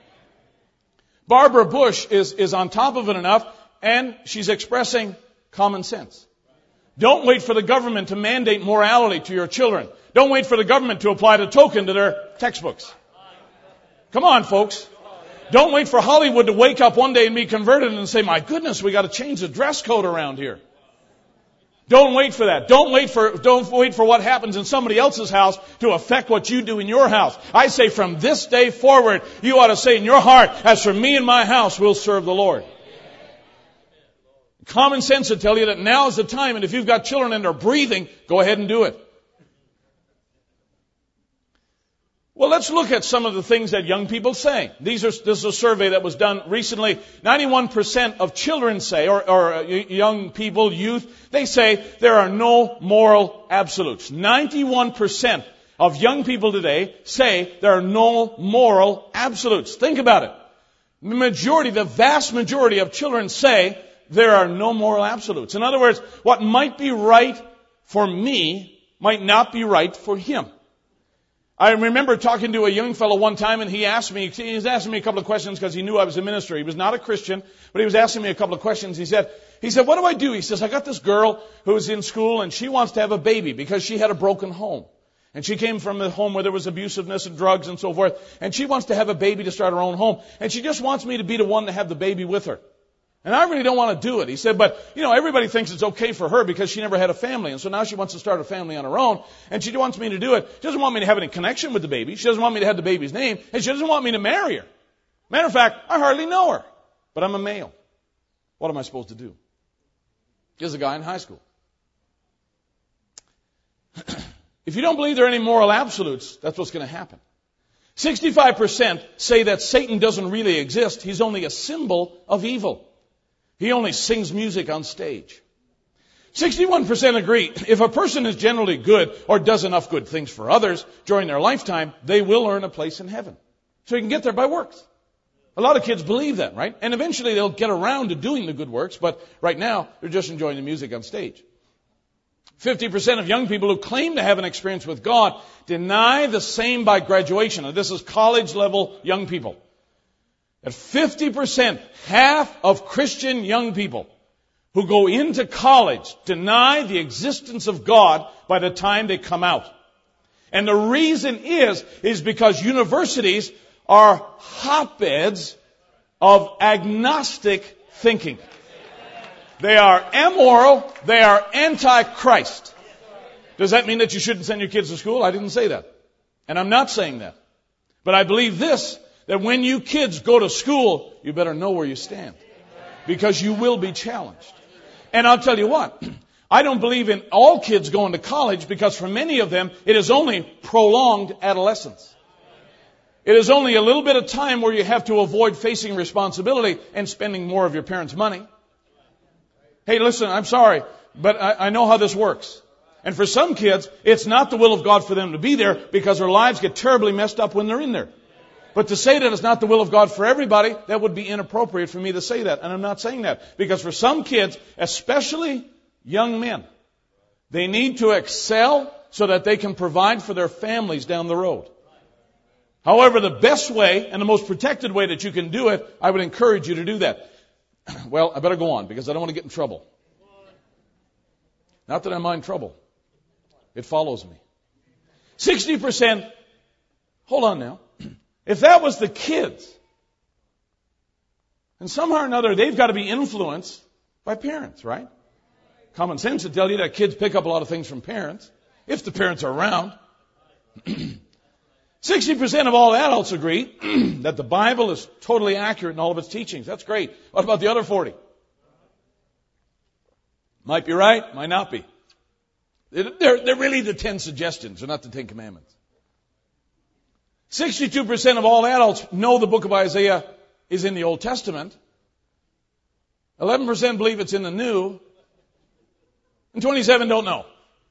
Barbara Bush is, is on top of it enough, and she's expressing common sense. Don't wait for the government to mandate morality to your children. Don't wait for the government to apply the token to their textbooks. Come on, folks. Don't wait for Hollywood to wake up one day and be converted and say, my goodness, we got to change the dress code around here. Don't wait for that. Don't wait for, don't wait for what happens in somebody else's house to affect what you do in your house. I say from this day forward, you ought to say in your heart, as for me and my house, we'll serve the Lord. Common sense would tell you that now is the time, and if you've got children and they're breathing, go ahead and do it. Well, let's look at some of the things that young people say. These are, this is a survey that was done recently. ninety-one percent of children say, or, or young people, youth, they say there are no moral absolutes. ninety-one percent of young people today say there are no moral absolutes. Think about it. The majority, the vast majority of children say there are no moral absolutes. In other words, what might be right for me might not be right for him. I remember talking to a young fellow one time, and he asked me, he was asking me a couple of questions because he knew I was a minister. He was not a Christian, but he was asking me a couple of questions. He said, he said, what do I do? He says, I got this girl who's in school, and she wants to have a baby because she had a broken home. And she came from a home where there was abusiveness and drugs and so forth. And she wants to have a baby to start her own home. And she just wants me to be the one to have the baby with her. And I really don't want to do it. He said, but, you know, everybody thinks it's okay for her because she never had a family. And so now she wants to start a family on her own. And she wants me to do it. She doesn't want me to have any connection with the baby. She doesn't want me to have the baby's name. And she doesn't want me to marry her. Matter of fact, I hardly know her. But I'm a male. What am I supposed to do? Here's a guy in high school. If you don't believe there are any moral absolutes, that's what's going to happen. sixty-five percent say that Satan doesn't really exist. He's only a symbol of evil. He only sings music on stage. sixty-one percent agree if a person is generally good or does enough good things for others during their lifetime, they will earn a place in heaven. So you can get there by works. A lot of kids believe that, right? And eventually they'll get around to doing the good works, but right now they're just enjoying the music on stage. fifty percent of young people who claim to have an experience with God deny the same by graduation. And this is college-level young people. At fifty percent, half of Christian young people who go into college deny the existence of God by the time they come out. And the reason is, is because universities are hotbeds of agnostic thinking. They are amoral. They are anti-Christ. Does that mean that you shouldn't send your kids to school? I didn't say that. And I'm not saying that. But I believe this, that when you kids go to school, you better know where you stand. Because you will be challenged. And I'll tell you what, I don't believe in all kids going to college because for many of them, it is only prolonged adolescence. It is only a little bit of time where you have to avoid facing responsibility and spending more of your parents' money. Hey, listen, I'm sorry, but I, I know how this works. And for some kids, it's not the will of God for them to be there because their lives get terribly messed up when they're in there. But to say that it's not the will of God for everybody, that would be inappropriate for me to say that. And I'm not saying that. Because for some kids, especially young men, they need to excel so that they can provide for their families down the road. However, the best way and the most protected way that you can do it, I would encourage you to do that. Well, I better go on because I don't want to get in trouble. Not that I mind trouble. It follows me. sixty percent, hold on now. If that was the kids, and somehow or another they've got to be influenced by parents, right? Common sense would tell you that kids pick up a lot of things from parents, if the parents are around. sixty percent of all adults agree that the Bible is totally accurate in all of its teachings. That's great. What about the other forty? Might be right, might not be. They're, they're really the ten suggestions, they're not the Ten Commandments. sixty-two percent of all adults know the book of Isaiah is in the Old Testament. eleven percent believe it's in the New. And twenty-seven don't know.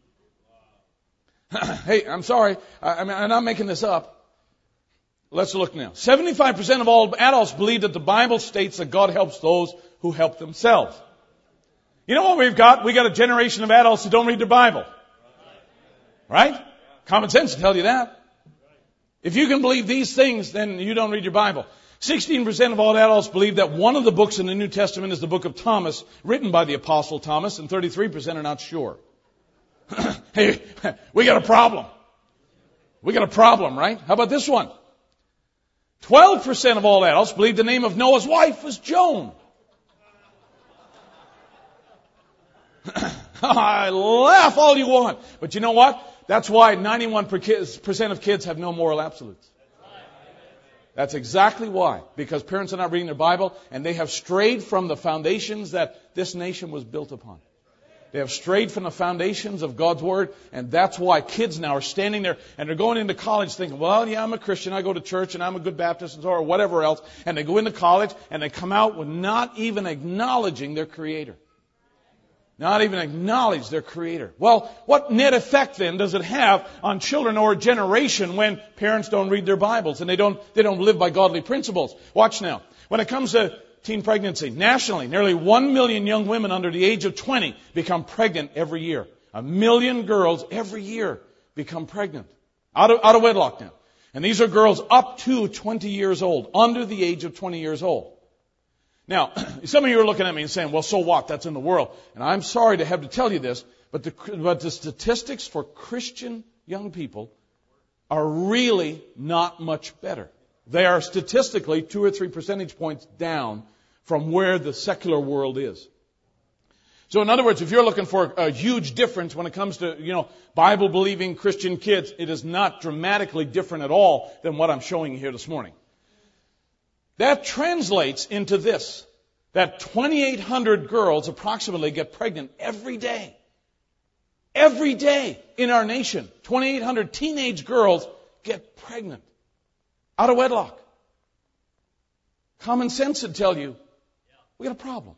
Hey, I'm sorry. I, I mean, I'm not making this up. Let's look now. seventy-five percent of all adults believe that the Bible states that God helps those who help themselves. You know what we've got? We've got a generation of adults who don't read their Bible. Right? Common sense will tell you that. If you can believe these things, then you don't read your Bible. sixteen percent of all adults believe that one of the books in the New Testament is the book of Thomas, written by the Apostle Thomas, and thirty-three percent are not sure. Hey, we got a problem. We got a problem, right? How about this one? twelve percent of all adults believe the name of Noah's wife was Joan. I laugh all you want. But you know what? That's why ninety-one percent of kids have no moral absolutes. That's exactly why. Because parents are not reading their Bible and they have strayed from the foundations that this nation was built upon. They have strayed from the foundations of God's Word, and that's why kids now are standing there and they're going into college thinking, well, yeah, I'm a Christian, I go to church, and I'm a good Baptist, or whatever else. And they go into college and they come out with not even acknowledging their Creator. Not even acknowledge their Creator. Well, what net effect then does it have on children or a generation when parents don't read their Bibles and they don't they don't live by godly principles? Watch now. When it comes to teen pregnancy, nationally, nearly one million young women under the age of twenty become pregnant every year. A million girls every year become pregnant. Out of, out of wedlock now. And these are girls up to twenty years old, under the age of twenty years old. Now, some of you are looking at me and saying, well, so what? That's in the world. And I'm sorry to have to tell you this, but the, but the statistics for Christian young people are really not much better. They are statistically two or three percentage points down from where the secular world is. So in other words, if you're looking for a huge difference when it comes to, you know, Bible-believing Christian kids, it is not dramatically different at all than what I'm showing you here this morning. That translates into this, that twenty-eight hundred girls approximately get pregnant every day. Every day in our nation, twenty-eight hundred teenage girls get pregnant out of wedlock. Common sense would tell you, we got a problem.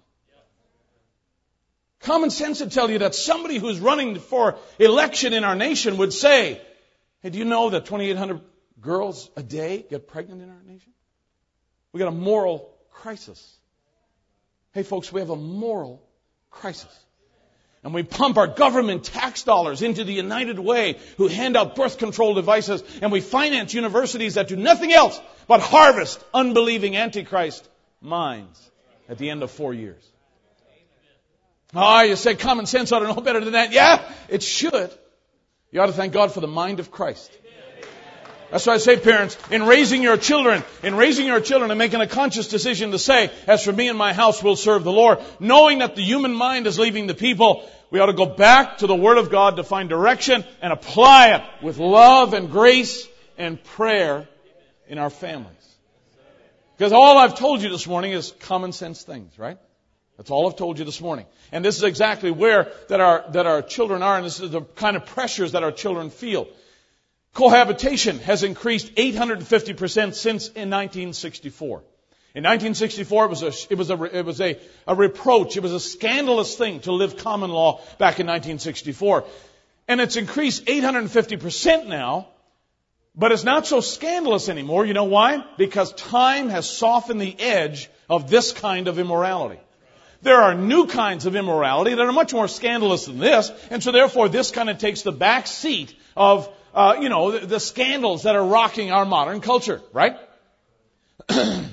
Common sense would tell you that somebody who's running for election in our nation would say, hey, do you know that twenty-eight hundred girls a day get pregnant in our nation? We got a moral crisis. Hey, folks, we have a moral crisis. And we pump our government tax dollars into the United Way, who hand out birth control devices, and we finance universities that do nothing else but harvest unbelieving Antichrist minds at the end of four years. Ah, oh, you say common sense ought to know better than that. Yeah, it should. You ought to thank God for the mind of Christ. That's why I say, parents, in raising your children, in raising your children and making a conscious decision to say, as for me and my house, we'll serve the Lord, knowing that the human mind is leaving the people, we ought to go back to the Word of God to find direction and apply it with love and grace and prayer in our families. Because all I've told you this morning is common sense things, right? That's all I've told you this morning. And this is exactly where that our, that our children are, and this is the kind of pressures that our children feel. Cohabitation has increased eight hundred fifty percent since in nineteen sixty-four. In nineteen sixty-four, it was a, it was a, it was a, a reproach. It was a scandalous thing to live common law back in nineteen sixty-four. And it's increased eight hundred fifty percent now, but it's not so scandalous anymore. You know why? Because time has softened the edge of this kind of immorality. There are new kinds of immorality that are much more scandalous than this, and so therefore this kind of takes the back seat of Uh, you know, the, the scandals that are rocking our modern culture, right? The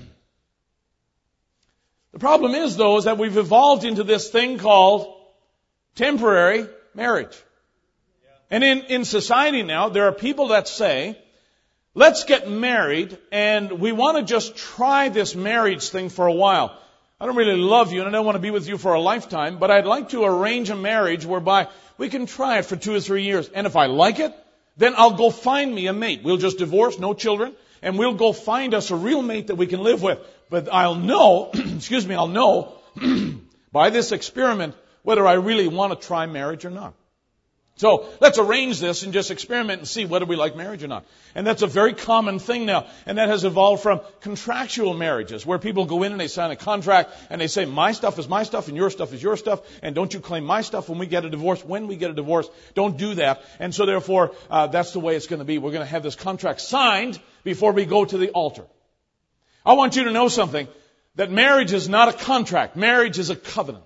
problem is, though, is that we've evolved into this thing called temporary marriage. And in, in society now, there are people that say, let's get married, and we want to just try this marriage thing for a while. I don't really love you, and I don't want to be with you for a lifetime, but I'd like to arrange a marriage whereby we can try it for two or three years. And if I like it, then I'll go find me a mate. We'll just divorce, no children, and we'll go find us a real mate that we can live with. But I'll know, excuse me, I'll know by this experiment whether I really want to try marriage or not. So let's arrange this and just experiment and see whether we like marriage or not. And that's a very common thing now. And that has evolved from contractual marriages, where people go in and they sign a contract and they say, my stuff is my stuff and your stuff is your stuff. And don't you claim my stuff when we get a divorce. When we get a divorce, don't do that. And so therefore, uh, that's the way it's going to be. We're going to have this contract signed before we go to the altar. I want you to know something, that marriage is not a contract. Marriage is a covenant.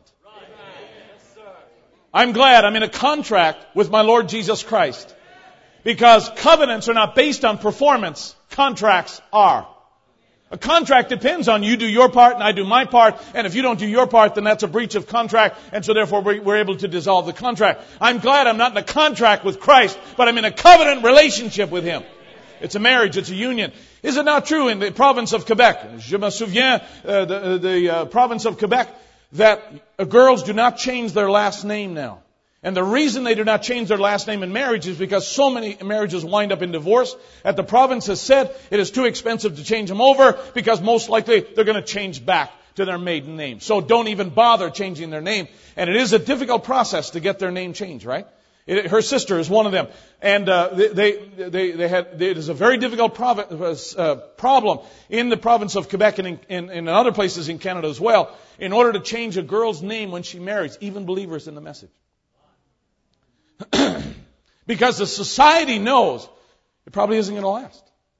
I'm glad I'm in a contract with my Lord Jesus Christ. Because covenants are not based on performance. Contracts are. A contract depends on you do your part and I do my part. And if you don't do your part, then that's a breach of contract. And so therefore we're able to dissolve the contract. I'm glad I'm not in a contract with Christ, but I'm in a covenant relationship with Him. It's a marriage. It's a union. Is it not true in the province of Quebec? Je me souviens, uh, the, the uh, province of Quebec, that uh, girls do not change their last name now. And the reason they do not change their last name in marriage is because so many marriages wind up in divorce that the province has said it is too expensive to change them over, because most likely they're going to change back to their maiden name. So don't even bother changing their name. And it is a difficult process to get their name changed, right? It, her sister is one of them. And uh, they, they, they had, it is a very difficult province, uh, problem in the province of Quebec and in, in, in other places in Canada as well, in order to change a girl's name when she marries, even believers in the message. Because the society knows it probably isn't going to last.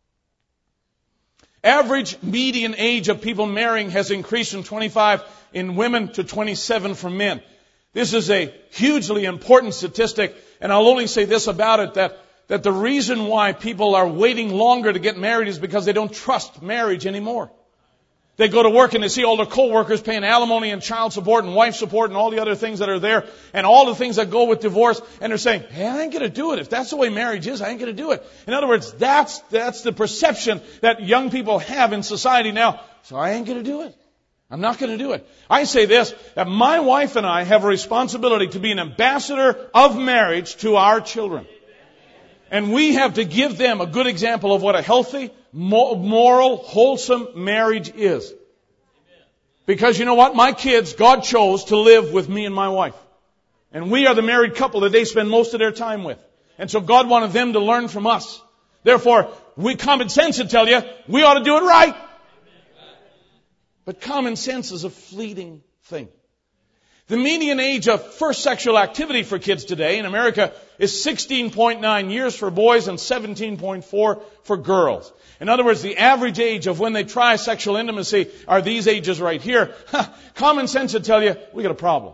Average median age of people marrying has increased from twenty-five in women to twenty-seven for men. This is a hugely important statistic, and I'll only say this about it, that, that the reason why people are waiting longer to get married is because they don't trust marriage anymore. They go to work and they see all their co-workers paying alimony and child support and wife support and all the other things that are there and all the things that go with divorce, and they're saying, hey, I ain't going to do it. If that's the way marriage is, I ain't going to do it. In other words, that's, that's the perception that young people have in society now. So I ain't going to do it. I'm not going to do it. I say this, that my wife and I have a responsibility to be an ambassador of marriage to our children. And we have to give them a good example of what a healthy, moral, wholesome marriage is. Because you know what? My kids, God chose to live with me and my wife. And we are the married couple that they spend most of their time with. And so God wanted them to learn from us. Therefore, we common sense would tell you, we ought to do it right. But common sense is a fleeting thing. The median age of first sexual activity for kids today in America is sixteen point nine years for boys and seventeen point four for girls. In other words, the average age of when they try sexual intimacy are these ages right here. Common sense would tell you, we got a problem.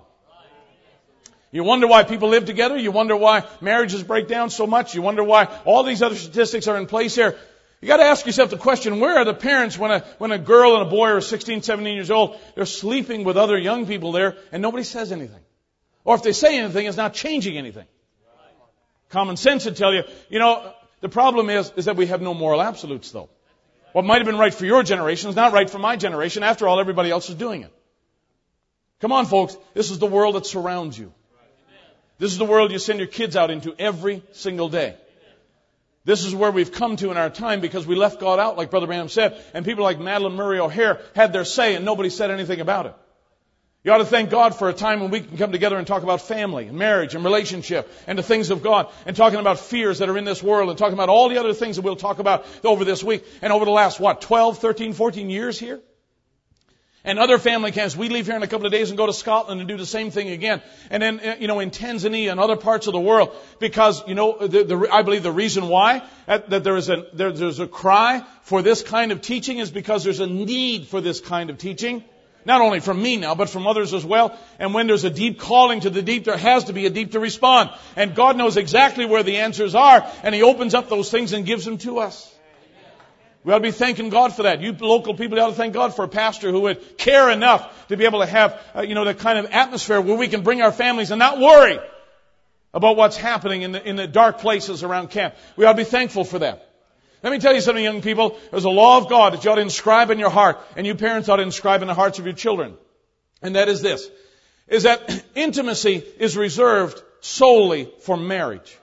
You wonder why people live together. You wonder why marriages break down so much. You wonder why all these other statistics are in place here. You got to ask yourself the question, where are the parents when a, when a girl and a boy are sixteen, seventeen years old, they're sleeping with other young people there and nobody says anything? Or if they say anything, it's not changing anything. Common sense would tell you, you know, the problem is, is that we have no moral absolutes though. What might have been right for your generation is not right for my generation. After all, everybody else is doing it. Come on, folks. This is the world that surrounds you. This is the world you send your kids out into every single day. This is where we've come to in our time because we left God out, like Brother Branham said, and people like Madeleine Murray O'Hair had their say and nobody said anything about it. You ought to thank God for a time when we can come together and talk about family and marriage and relationship and the things of God and talking about fears that are in this world and talking about all the other things that we'll talk about over this week and over the last, what, twelve, thirteen, fourteen years here? And other family camps. We leave here in a couple of days and go to Scotland and do the same thing again. And then, you know, in Tanzania and other parts of the world. Because, you know, the, the, I believe the reason why that, that there is a, there, there's a cry for this kind of teaching is because there's a need for this kind of teaching. Not only from me now, but from others as well. And when there's a deep calling to the deep, there has to be a deep to respond. And God knows exactly where the answers are. And He opens up those things and gives them to us. We ought to be thanking God for that. You local people ought to thank God for a pastor who would care enough to be able to have, uh, you know, the kind of atmosphere where we can bring our families and not worry about what's happening in the, in the dark places around camp. We ought to be thankful for that. Let me tell you something, young people. There's a law of God that you ought to inscribe in your heart, and you parents ought to inscribe in the hearts of your children. And that is this, is that intimacy is reserved solely for marriage.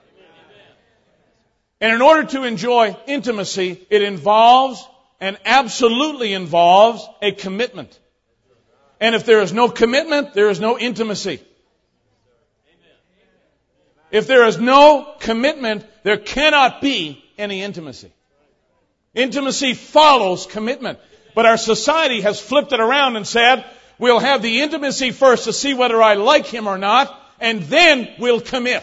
And in order to enjoy intimacy, it involves and absolutely involves a commitment. And if there is no commitment, there is no intimacy. If there is no commitment, there cannot be any intimacy. Intimacy follows commitment. But our society has flipped it around and said, we'll have the intimacy first to see whether I like him or not, and then we'll commit.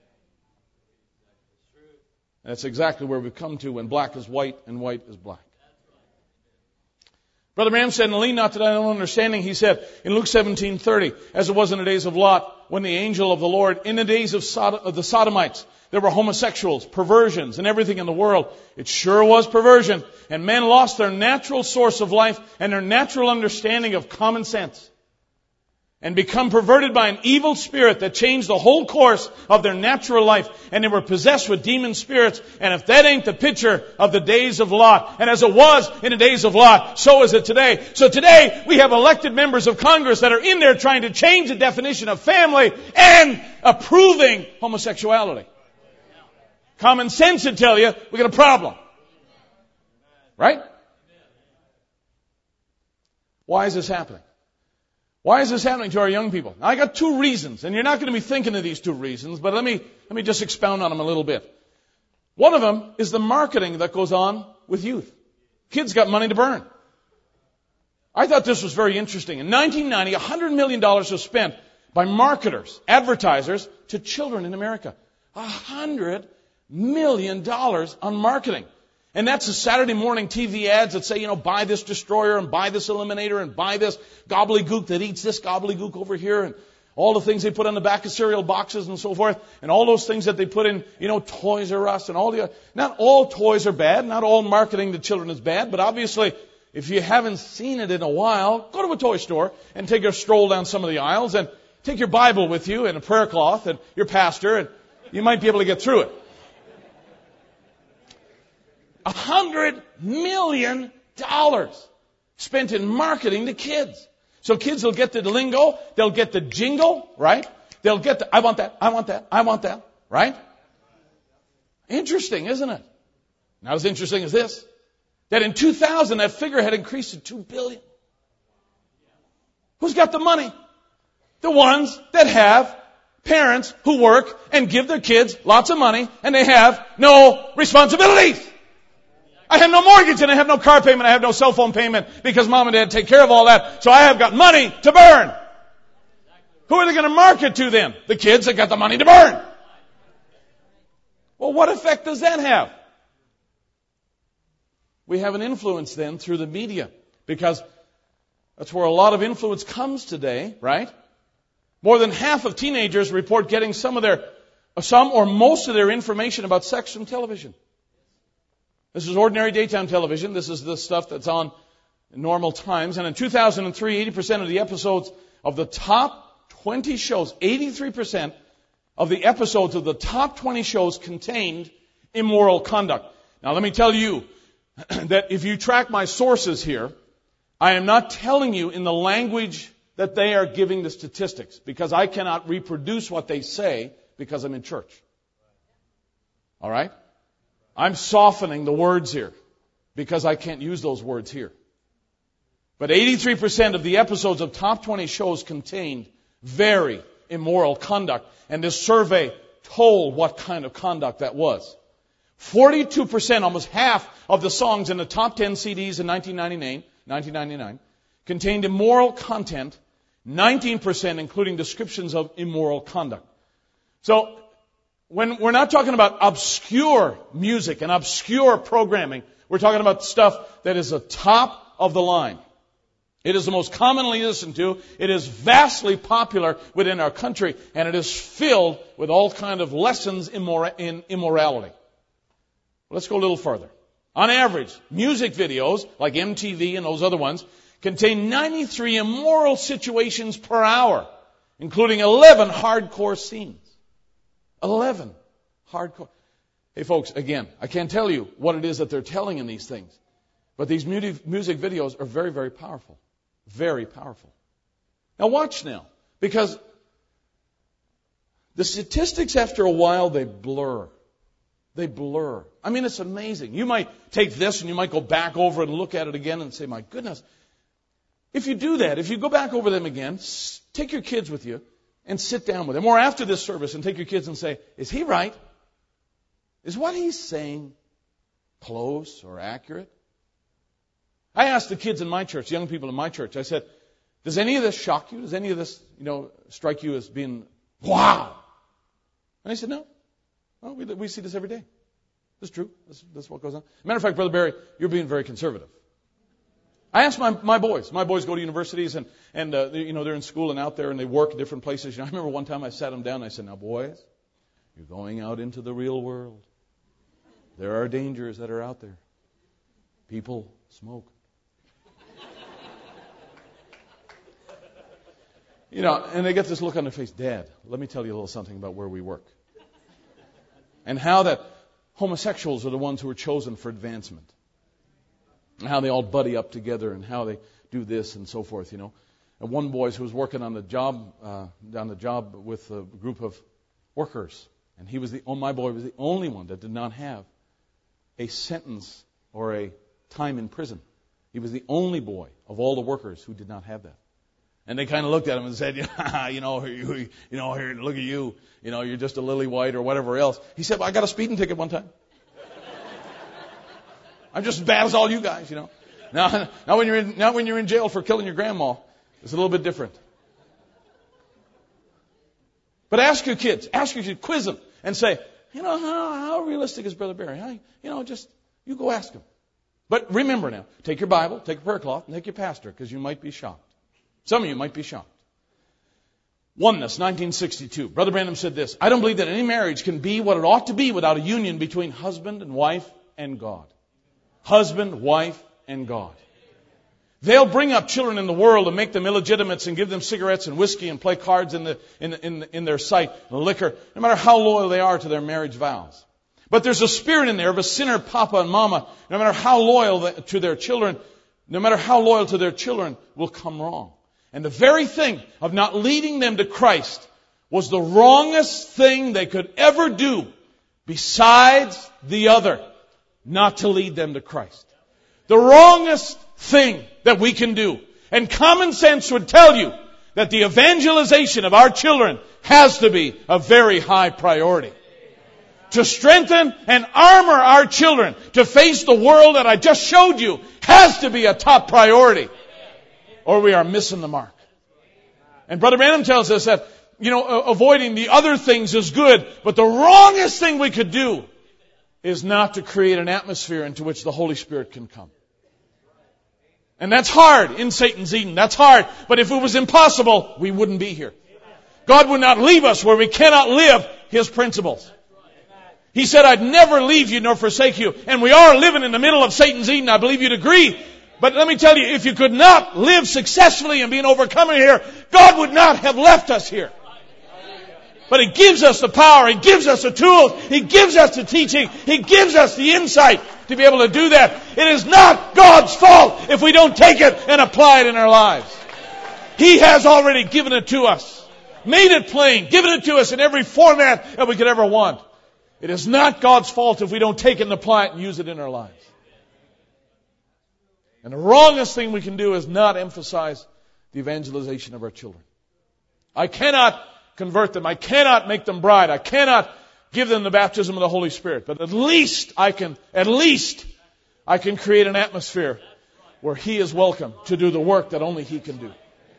That's exactly where we've come to when black is white and white is black. Brother Branham said, and lean not to thine own understanding, he said in Luke seventeen thirty, as it was in the days of Lot, when the angel of the Lord, in the days of, Sod- of the Sodomites, there were homosexuals, perversions, and everything in the world. It sure was perversion. And men lost their natural source of life and their natural understanding of common sense. And become perverted by an evil spirit that changed the whole course of their natural life. And they were possessed with demon spirits. And if that ain't the picture of the days of Lot, and as it was in the days of Lot, so is it today. So today, we have elected members of Congress that are in there trying to change the definition of family and approving homosexuality. Common sense would tell you, we got a problem. Right? Why is this happening? Why is this happening to our young people? Now, I got two reasons, and you're not going to be thinking of these two reasons, but let me, let me just expound on them a little bit. One of them is the marketing that goes on with youth. Kids got money to burn. I thought this was very interesting. In nineteen ninety, one hundred million dollars was spent by marketers, advertisers, to children in America. one hundred million dollars on marketing. And that's the Saturday morning T V ads that say, you know, buy this destroyer and buy this eliminator and buy this gobbledygook that eats this gobbledygook over here, and all the things they put on the back of cereal boxes and so forth, and all those things that they put in, you know, Toys R Us and all the other. Not all toys are bad. Not all marketing to children is bad. But obviously, if you haven't seen it in a while, go to a toy store and take a stroll down some of the aisles and take your Bible with you and a prayer cloth and your pastor, and you might be able to get through it. A hundred million dollars spent in marketing to kids. So kids will get the lingo, they'll get the jingle, right? They'll get the, I want that, I want that, I want that, right? Interesting, isn't it? Not as interesting as this. That in two thousand, that figure had increased to two billion. Who's got the money? The ones that have parents who work and give their kids lots of money, and they have no responsibilities. I have no mortgage and I have no car payment. I have no cell phone payment because mom and dad take care of all that. So I have got money to burn. Who are they going to market to then? The kids that got the money to burn. Well, what effect does that have? We have an influence then through the media, because that's where a lot of influence comes today, right? More than half of teenagers report getting some of their, some or most of their information about sex from television. This is ordinary daytime television. This is the stuff that's on in normal times. And in two thousand three, eighty percent of the episodes of the top twenty shows, eighty-three percent of the episodes of the top twenty shows contained immoral conduct. Now let me tell you that if you track my sources here, I am not telling you in the language that they are giving the statistics, because I cannot reproduce what they say because I'm in church. All right? I'm softening the words here because I can't use those words here. But eighty-three percent of the episodes of top twenty shows contained very immoral conduct, and this survey told what kind of conduct that was. forty-two percent, almost half of the songs in the top ten C Ds in nineteen ninety-nine, contained immoral content, nineteen percent including descriptions of immoral conduct. So, when we're not talking about obscure music and obscure programming, we're talking about stuff that is the top of the line. It is the most commonly listened to. It is vastly popular within our country, and it is filled with all kind of lessons in immorality. Let's go a little further. On average, music videos like M T V and those other ones contain ninety-three immoral situations per hour, including eleven hardcore scenes. eleven hardcore. Hey folks, again, I can't tell you what it is that they're telling in these things, but these music videos are very, very powerful. Very powerful. Now watch now, because the statistics after a while, they blur. They blur. I mean, it's amazing. You might take this and you might go back over it and look at it again and say, my goodness. If you do that, if you go back over them again, take your kids with you and sit down with them. Or after this service and take your kids and say, is he right? Is what he's saying close or accurate? I asked the kids in my church, young people in my church, I said, does any of this shock you? Does any of this, you know, strike you as being, wow? And they said, no. Well, we, we see this every day. This is true. This, this is what goes on. Matter of fact, Brother Barry, you're being very conservative. I asked my, my boys. My boys go to universities and, and uh, they, you know, they're in school and out there and they work at different places. You know, I remember one time I sat them down and I said, now boys, you're going out into the real world. There are dangers that are out there. People smoke. You know, and they get this look on their face, Dad, let me tell you a little something about where we work. And how that homosexuals are the ones who are chosen for advancement. And how they all buddy up together and how they do this and so forth, you know. And one boy who was working on the job, uh, on the job with a group of workers. And he was the, oh, my boy was the only one that did not have a sentence or a time in prison. He was the only boy of all the workers who did not have that. And they kind of looked at him and said, you know, you, you know, here, look at you. You know, you're just a lily white or whatever else. He said, well, I got a speeding ticket one time. I'm just as bad as all you guys, you know. Now, now when you're in, now when you're in jail for killing your grandma, it's a little bit different. But ask your kids, ask your kids, quiz them and say, you know, how, how realistic is Brother Barry? How, you know, just, you go ask him. But remember now, take your Bible, take a prayer cloth, and take your pastor, because you might be shocked. Some of you might be shocked. Oneness, nineteen sixty-two. Brother Branham said this, I don't believe that any marriage can be what it ought to be without a union between husband and wife and God. Husband, wife, and God. They'll bring up children in the world and make them illegitimates and give them cigarettes and whiskey and play cards in the in in, in their sight, and liquor, no matter how loyal they are to their marriage vows. But there's a spirit in there of a sinner papa and mama, no matter how loyal to their children, no matter how loyal to their children, will come wrong. And the very thing of not leading them to Christ was the wrongest thing they could ever do besides the other, not to lead them to Christ. The wrongest thing that we can do. And common sense would tell you that the evangelization of our children has to be a very high priority. To strengthen and armor our children to face the world that I just showed you has to be a top priority. Or we are missing the mark. And Brother Branham tells us that, you know, avoiding the other things is good, but the wrongest thing we could do is not to create an atmosphere into which the Holy Spirit can come. And that's hard in Satan's Eden. That's hard. But if it was impossible, we wouldn't be here. God would not leave us where we cannot live His principles. He said, I'd never leave you nor forsake you. And we are living in the middle of Satan's Eden. I believe you'd agree. But let me tell you, if you could not live successfully and be an overcomer here, God would not have left us here. But He gives us the power. He gives us the tools. He gives us the teaching. He gives us the insight to be able to do that. It is not God's fault if we don't take it and apply it in our lives. He has already given it to us. Made it plain. Given it to us in every format that we could ever want. It is not God's fault if we don't take it and apply it and use it in our lives. And the wrongest thing we can do is not emphasize the evangelization of our children. I cannot convert them. I cannot make them bride. I cannot give them the baptism of the Holy Spirit. But at least I can, at least I can create an atmosphere where He is welcome to do the work that only He can do.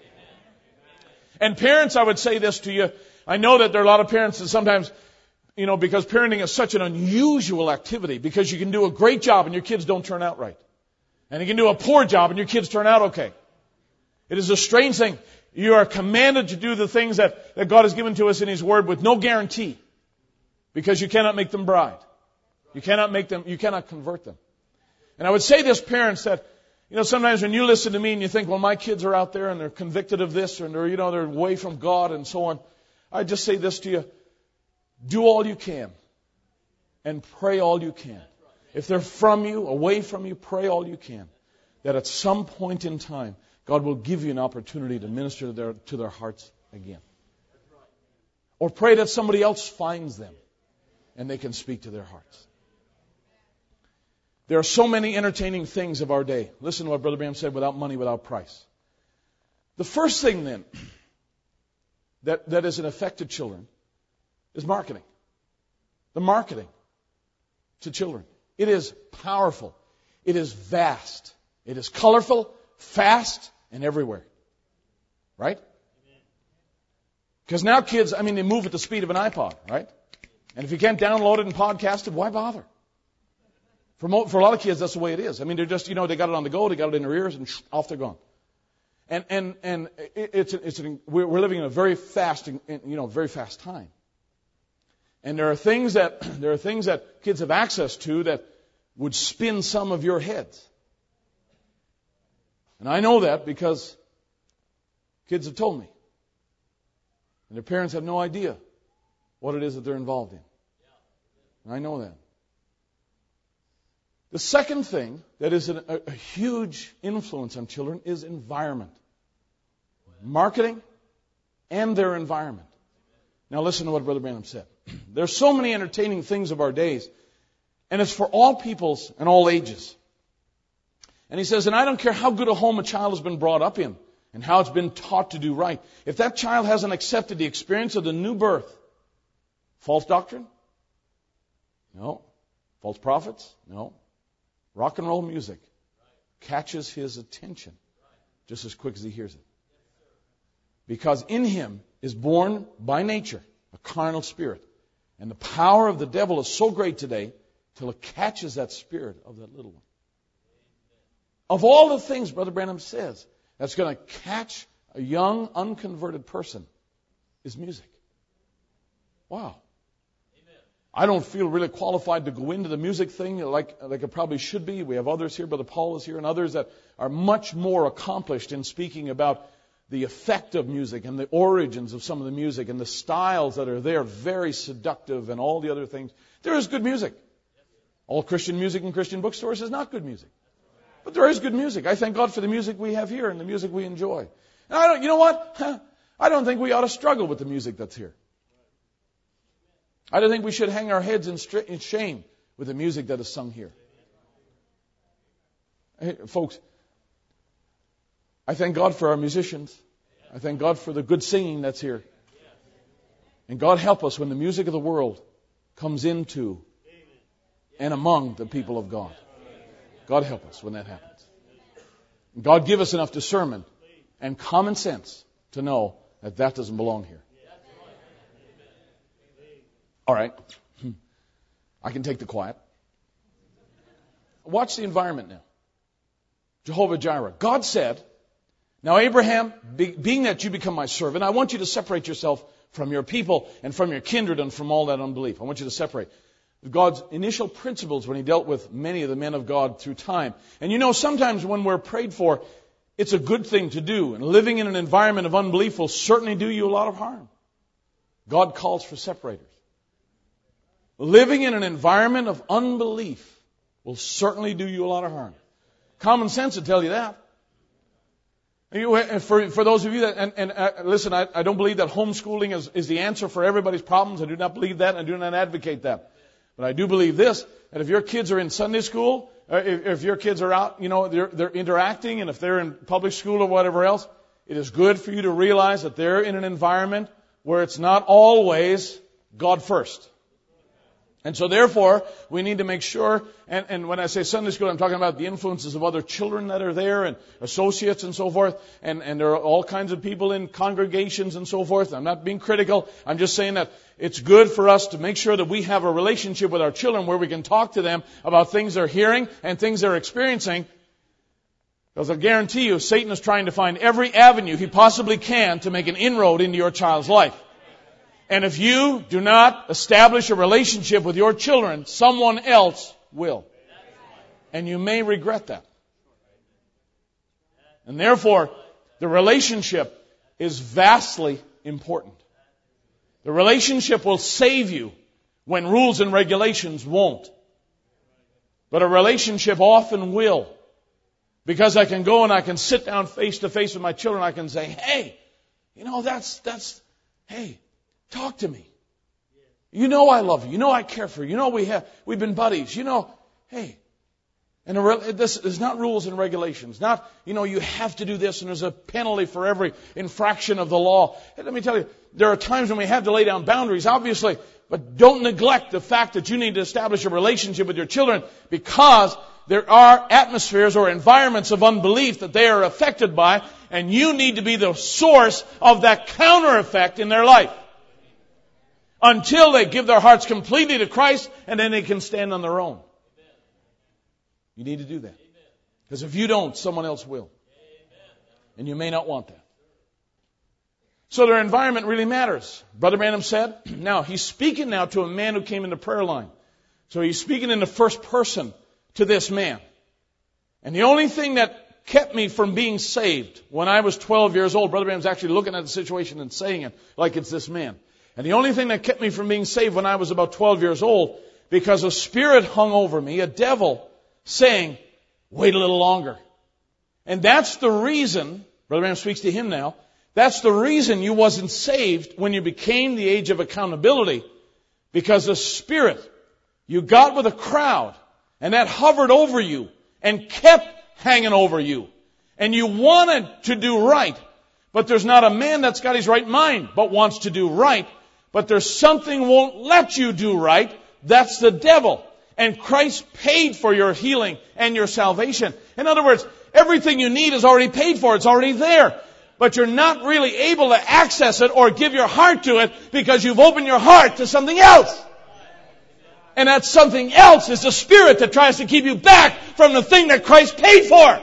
And parents, I would say this to you. I know that there are a lot of parents that sometimes, you know, because parenting is such an unusual activity, because you can do a great job and your kids don't turn out right. And you can do a poor job and your kids turn out okay. It is a strange thing. You are commanded to do the things that, that God has given to us in His Word with no guarantee. Because you cannot make them bride. You cannot make them, you cannot convert them. And I would say this, parents, that, you know, sometimes when you listen to me and you think, well, my kids are out there and they're convicted of this, and they're, you know, they're away from God and so on. I just say this to you. Do all you can. And pray all you can. If they're from you, away from you, pray all you can. That at some point in time, God will give you an opportunity to minister to their, to their hearts again. Or pray that somebody else finds them and they can speak to their hearts. There are so many entertaining things of our day. Listen to what Brother Branham said, without money, without price. The first thing then that, that is an effect to children is marketing. The marketing to children. It is powerful. It is vast. It is colorful, fast, and everywhere. Right? Because now kids, I mean, they move at the speed of an iPod, right? And if you can't download it and podcast it, why bother? For, mo- for a lot of kids, that's the way it is. I mean, they're just, you know, they got it on the go, they got it in their ears, and sh- off they're gone. And and and it, it's it's an, we're, we're living in a very fast, you know, very fast time. And there are things that there are things that kids have access to that would spin some of your heads. And I know that because kids have told me. And their parents have no idea what it is that they're involved in. And I know that. The second thing that is a, a huge influence on children is environment. Marketing and their environment. Now listen to what Brother Branham said. There's so many entertaining things of our days, and it's for all peoples and all ages. And he says, and I don't care how good a home a child has been brought up in and how it's been taught to do right. If that child hasn't accepted the experience of the new birth, false doctrine? No. False prophets? No. Rock and roll music catches his attention just as quick as he hears it. Because in him is born by nature a carnal spirit. And the power of the devil is so great today till it catches that spirit of that little one. Of all the things, Brother Branham says, that's going to catch a young, unconverted person is music. Wow. I don't feel really qualified to go into the music thing like, like I probably should be. We have others here, Brother Paul is here, and others that are much more accomplished in speaking about the effect of music and the origins of some of the music and the styles that are there, very seductive and all the other things. There is good music. All Christian music in Christian bookstores is not good music. But there is good music. I thank God for the music we have here and the music we enjoy. And I don't, you know what? I don't think we ought to struggle with the music that's here. I don't think we should hang our heads in, stri- in shame with the music that is sung here. Hey, folks, I thank God for our musicians. I thank God for the good singing that's here. And God help us when the music of the world comes into and among the people of God. God help us when that happens. God give us enough discernment and common sense to know that that doesn't belong here. All right. I can take the quiet. Watch the environment now. Jehovah Jireh. God said, now Abraham, be, being that you become my servant, I want you to separate yourself from your people and from your kindred and from all that unbelief. I want you to separate. God's initial principles when he dealt with many of the men of God through time. And you know, sometimes when we're prayed for, it's a good thing to do. And living in an environment of unbelief will certainly do you a lot of harm. God calls for separators. Living in an environment of unbelief will certainly do you a lot of harm. Common sense will tell you that. For, for those of you that, and, and uh, listen, I, I don't believe that homeschooling is, is the answer for everybody's problems. I do not believe that, and I do not advocate that. But I do believe this, that if your kids are in Sunday school, or if, if your kids are out, you know, they're, they're interacting, and if they're in public school or whatever else, it is good for you to realize that they're in an environment where it's not always God first. And so therefore, we need to make sure, and, and when I say Sunday school, I'm talking about the influences of other children that are there and associates and so forth, and, and there are all kinds of people in congregations and so forth. I'm not being critical. I'm just saying that it's good for us to make sure that we have a relationship with our children where we can talk to them about things they're hearing and things they're experiencing. Because I guarantee you, Satan is trying to find every avenue he possibly can to make an inroad into your child's life. And if you do not establish a relationship with your children, someone else will. And you may regret that. And therefore, the relationship is vastly important. The relationship will save you when rules and regulations won't. But a relationship often will. Because I can go and I can sit down face to face with my children. I can say, hey, you know, that's, that's, hey, talk to me. You know I love you. You know I care for you. You know we have, we've been buddies. You know, hey. And a, this is not rules and regulations. Not, you know, you have to do this and there's a penalty for every infraction of the law. Hey, let me tell you, there are times when we have to lay down boundaries, obviously. But don't neglect the fact that you need to establish a relationship with your children, because there are atmospheres or environments of unbelief that they are affected by, and you need to be the source of that counter effect in their life. Until they give their hearts completely to Christ, and then they can stand on their own. You need to do that. Because if you don't, someone else will. And you may not want that. So their environment really matters. Brother Branham said, now he's speaking now to a man who came in the prayer line. So he's speaking in the first person to this man. And the only thing that kept me from being saved when I was twelve years old, Brother Branham's actually looking at the situation and saying it like it's this man. And the only thing that kept me from being saved when I was about twelve years old, because a spirit hung over me, a devil, saying, wait a little longer. And that's the reason, Brother Branham speaks to him now, that's the reason you wasn't saved when you became the age of accountability. Because the spirit, you got with a crowd, and that hovered over you, and kept hanging over you. And you wanted to do right, but there's not a man that's got his right mind, but wants to do right. But there's something won't let you do right. That's the devil. And Christ paid for your healing and your salvation. In other words, everything you need is already paid for. It's already there. But you're not really able to access it or give your heart to it because you've opened your heart to something else. And that something else is the spirit that tries to keep you back from the thing that Christ paid for.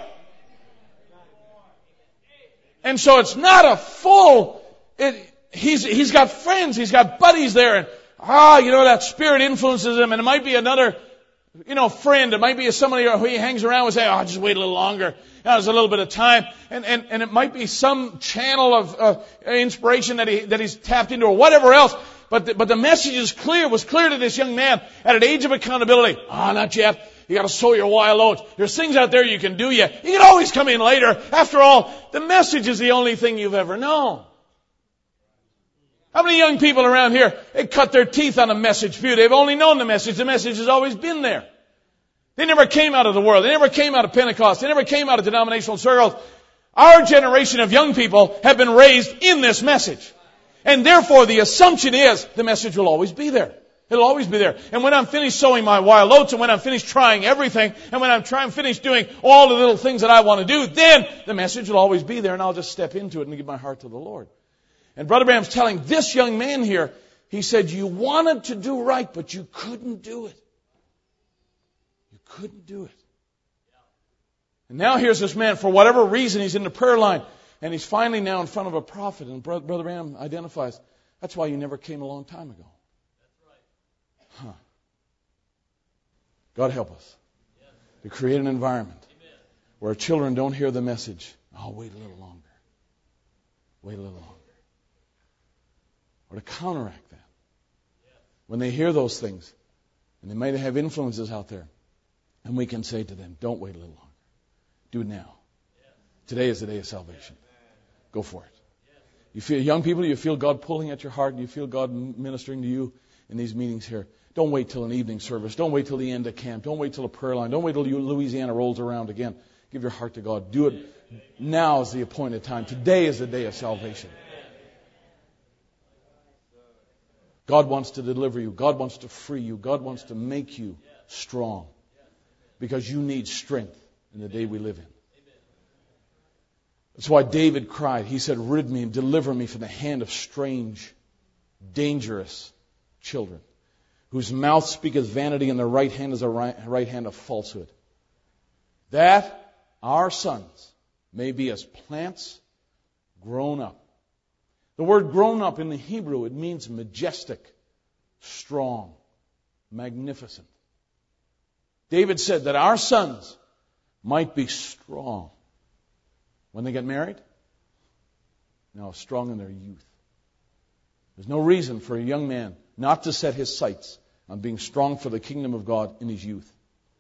And so it's not a full... It, He's, he's got friends, he's got buddies there, and ah, you know, that spirit influences him, and it might be another, you know, friend, it might be somebody who he hangs around with, say, oh, just wait a little longer, you know, there's a little bit of time, and, and, and it might be some channel of uh, inspiration that he, that he's tapped into, or whatever else, but the, but the message is clear, was clear to this young man at an age of accountability. Ah, oh, not yet. You got to sow your wild oats. There's things out there you can do yet. You can always come in later. After all, the message is the only thing you've ever known. How many young people around here, they cut their teeth on a message pew? They've only known the message. The message has always been there. They never came out of the world. They never came out of Pentecost. They never came out of denominational circles. Our generation of young people have been raised in this message. And therefore, the assumption is the message will always be there. It'll always be there. And when I'm finished sowing my wild oats, and when I'm finished trying everything, and when I'm trying, finished doing all the little things that I want to do, then the message will always be there, and I'll just step into it and give my heart to the Lord. And Brother Branham's telling this young man here, he said, you wanted to do right, but you couldn't do it. You couldn't do it. And now here's this man, for whatever reason, he's in the prayer line, and he's finally now in front of a prophet, and Brother Branham identifies, that's why you never came a long time ago. Huh. God help us to create an environment where children don't hear the message. Oh, wait a little longer. Wait a little longer. Or to counteract that. When they hear those things, and they might have influences out there, and we can say to them, don't wait a little longer. Do it now. Today is the day of salvation. Go for it. You feel, young people, you feel God pulling at your heart, and you feel God ministering to you in these meetings here. Don't wait till an evening service. Don't wait till the end of camp. Don't wait till a prayer line. Don't wait till Louisiana rolls around again. Give your heart to God. Do it. Now is the appointed time. Today is the day of salvation. God wants to deliver you. God wants to free you. God wants to make you strong. Because you need strength in the day we live in. That's why David cried. He said, rid me and deliver me from the hand of strange, dangerous children, whose mouth speaketh vanity and their right hand is a right, right hand of falsehood. That our sons may be as plants grown up. The word grown up in the Hebrew, it means majestic, strong, magnificent. David said that our sons might be strong. When they get married? No, strong in their youth. There's no reason for a young man not to set his sights on being strong for the kingdom of God in his youth.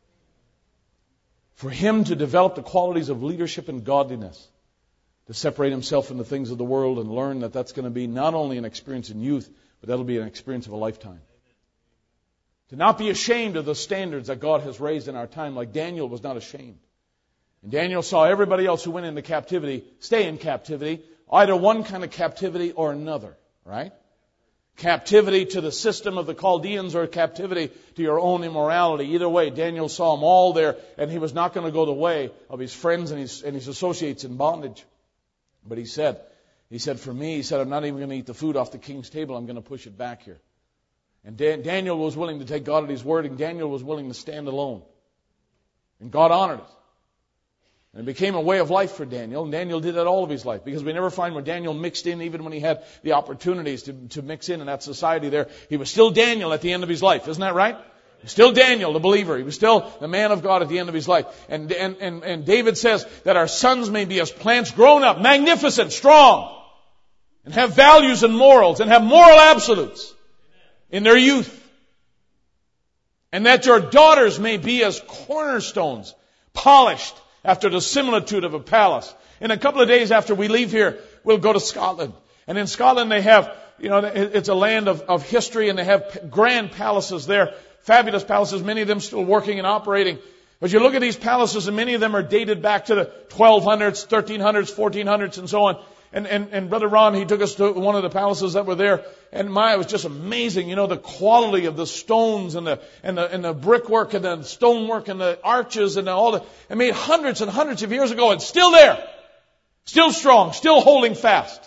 For him to develop the qualities of leadership and godliness, to separate himself from the things of the world and learn that that's going to be not only an experience in youth, but that'll be an experience of a lifetime. To not be ashamed of the standards that God has raised in our time, like Daniel was not ashamed. And Daniel saw everybody else who went into captivity stay in captivity, either one kind of captivity or another, right? Captivity to the system of the Chaldeans or captivity to your own immorality. Either way, Daniel saw them all there, and he was not going to go the way of his friends and his, and his associates in bondage. But he said, he said, for me, he said, I'm not even going to eat the food off the king's table. I'm going to push it back here. And Dan, Daniel was willing to take God at his word, and Daniel was willing to stand alone. And God honored it. And it became a way of life for Daniel, and Daniel did that all of his life, because we never find where Daniel mixed in, even when he had the opportunities to, to mix in in that society there. He was still Daniel at the end of his life, isn't that right? He was still Daniel, the believer. He was still the man of God at the end of his life. And, and, and, and David says that our sons may be as plants grown up, magnificent, strong, and have values and morals, and have moral absolutes in their youth. And that your daughters may be as cornerstones, polished, after the similitude of a palace. In a couple of days after we leave here, we'll go to Scotland. And in Scotland they have, you know, it's a land of, of history, and they have grand palaces there. Fabulous palaces, many of them still working and operating. But you look at these palaces, and many of them are dated back to the twelve hundreds, thirteen hundreds, fourteen hundreds, and so on. And, and, and Brother Ron, he took us to one of the palaces that were there. And my, it was just amazing, you know, the quality of the stones and the, and the, and the brickwork and the stonework and the arches and all that. It made hundreds and hundreds of years ago. It's still there. Still strong. Still holding fast.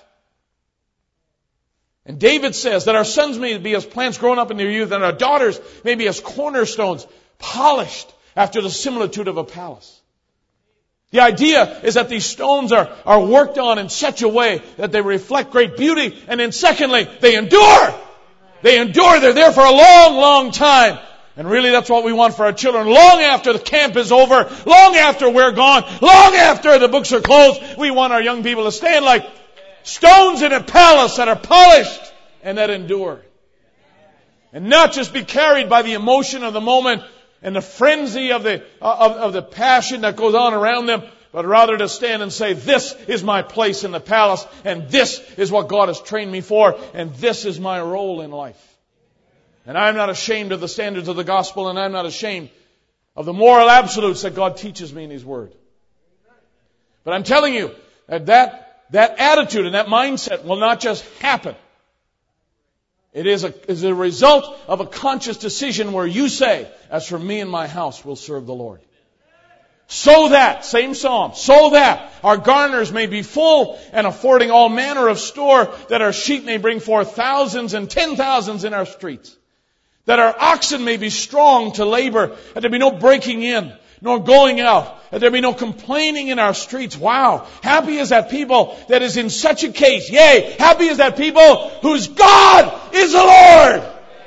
And David says that our sons may be as plants grown up in their youth, and our daughters may be as cornerstones, polished after the similitude of a palace. The idea is that these stones are, are worked on in such a way that they reflect great beauty. And then secondly, they endure. They endure. They're there for a long, long time. And really that's what we want for our children. Long after the camp is over, long after we're gone, long after the books are closed, we want our young people to stand like stones in a palace that are polished and that endure. And not just be carried by the emotion of the moment and the frenzy of the, of, of the passion that goes on around them, but rather to stand and say, this is my place in the palace, and this is what God has trained me for, and this is my role in life. And I'm not ashamed of the standards of the gospel, and I'm not ashamed of the moral absolutes that God teaches me in His Word. But I'm telling you that that, that attitude and that mindset will not just happen. It is a, is a result of a conscious decision where you say, as for me and my house, we'll serve the Lord. So that, same psalm, so that our garners may be full and affording all manner of store, that our sheep may bring forth thousands and ten thousands in our streets. That our oxen may be strong to labor, and there be no breaking in, nor going out, that there be no complaining in our streets. Wow. Happy is that people that is in such a case. Yea, happy is that people whose God is the Lord.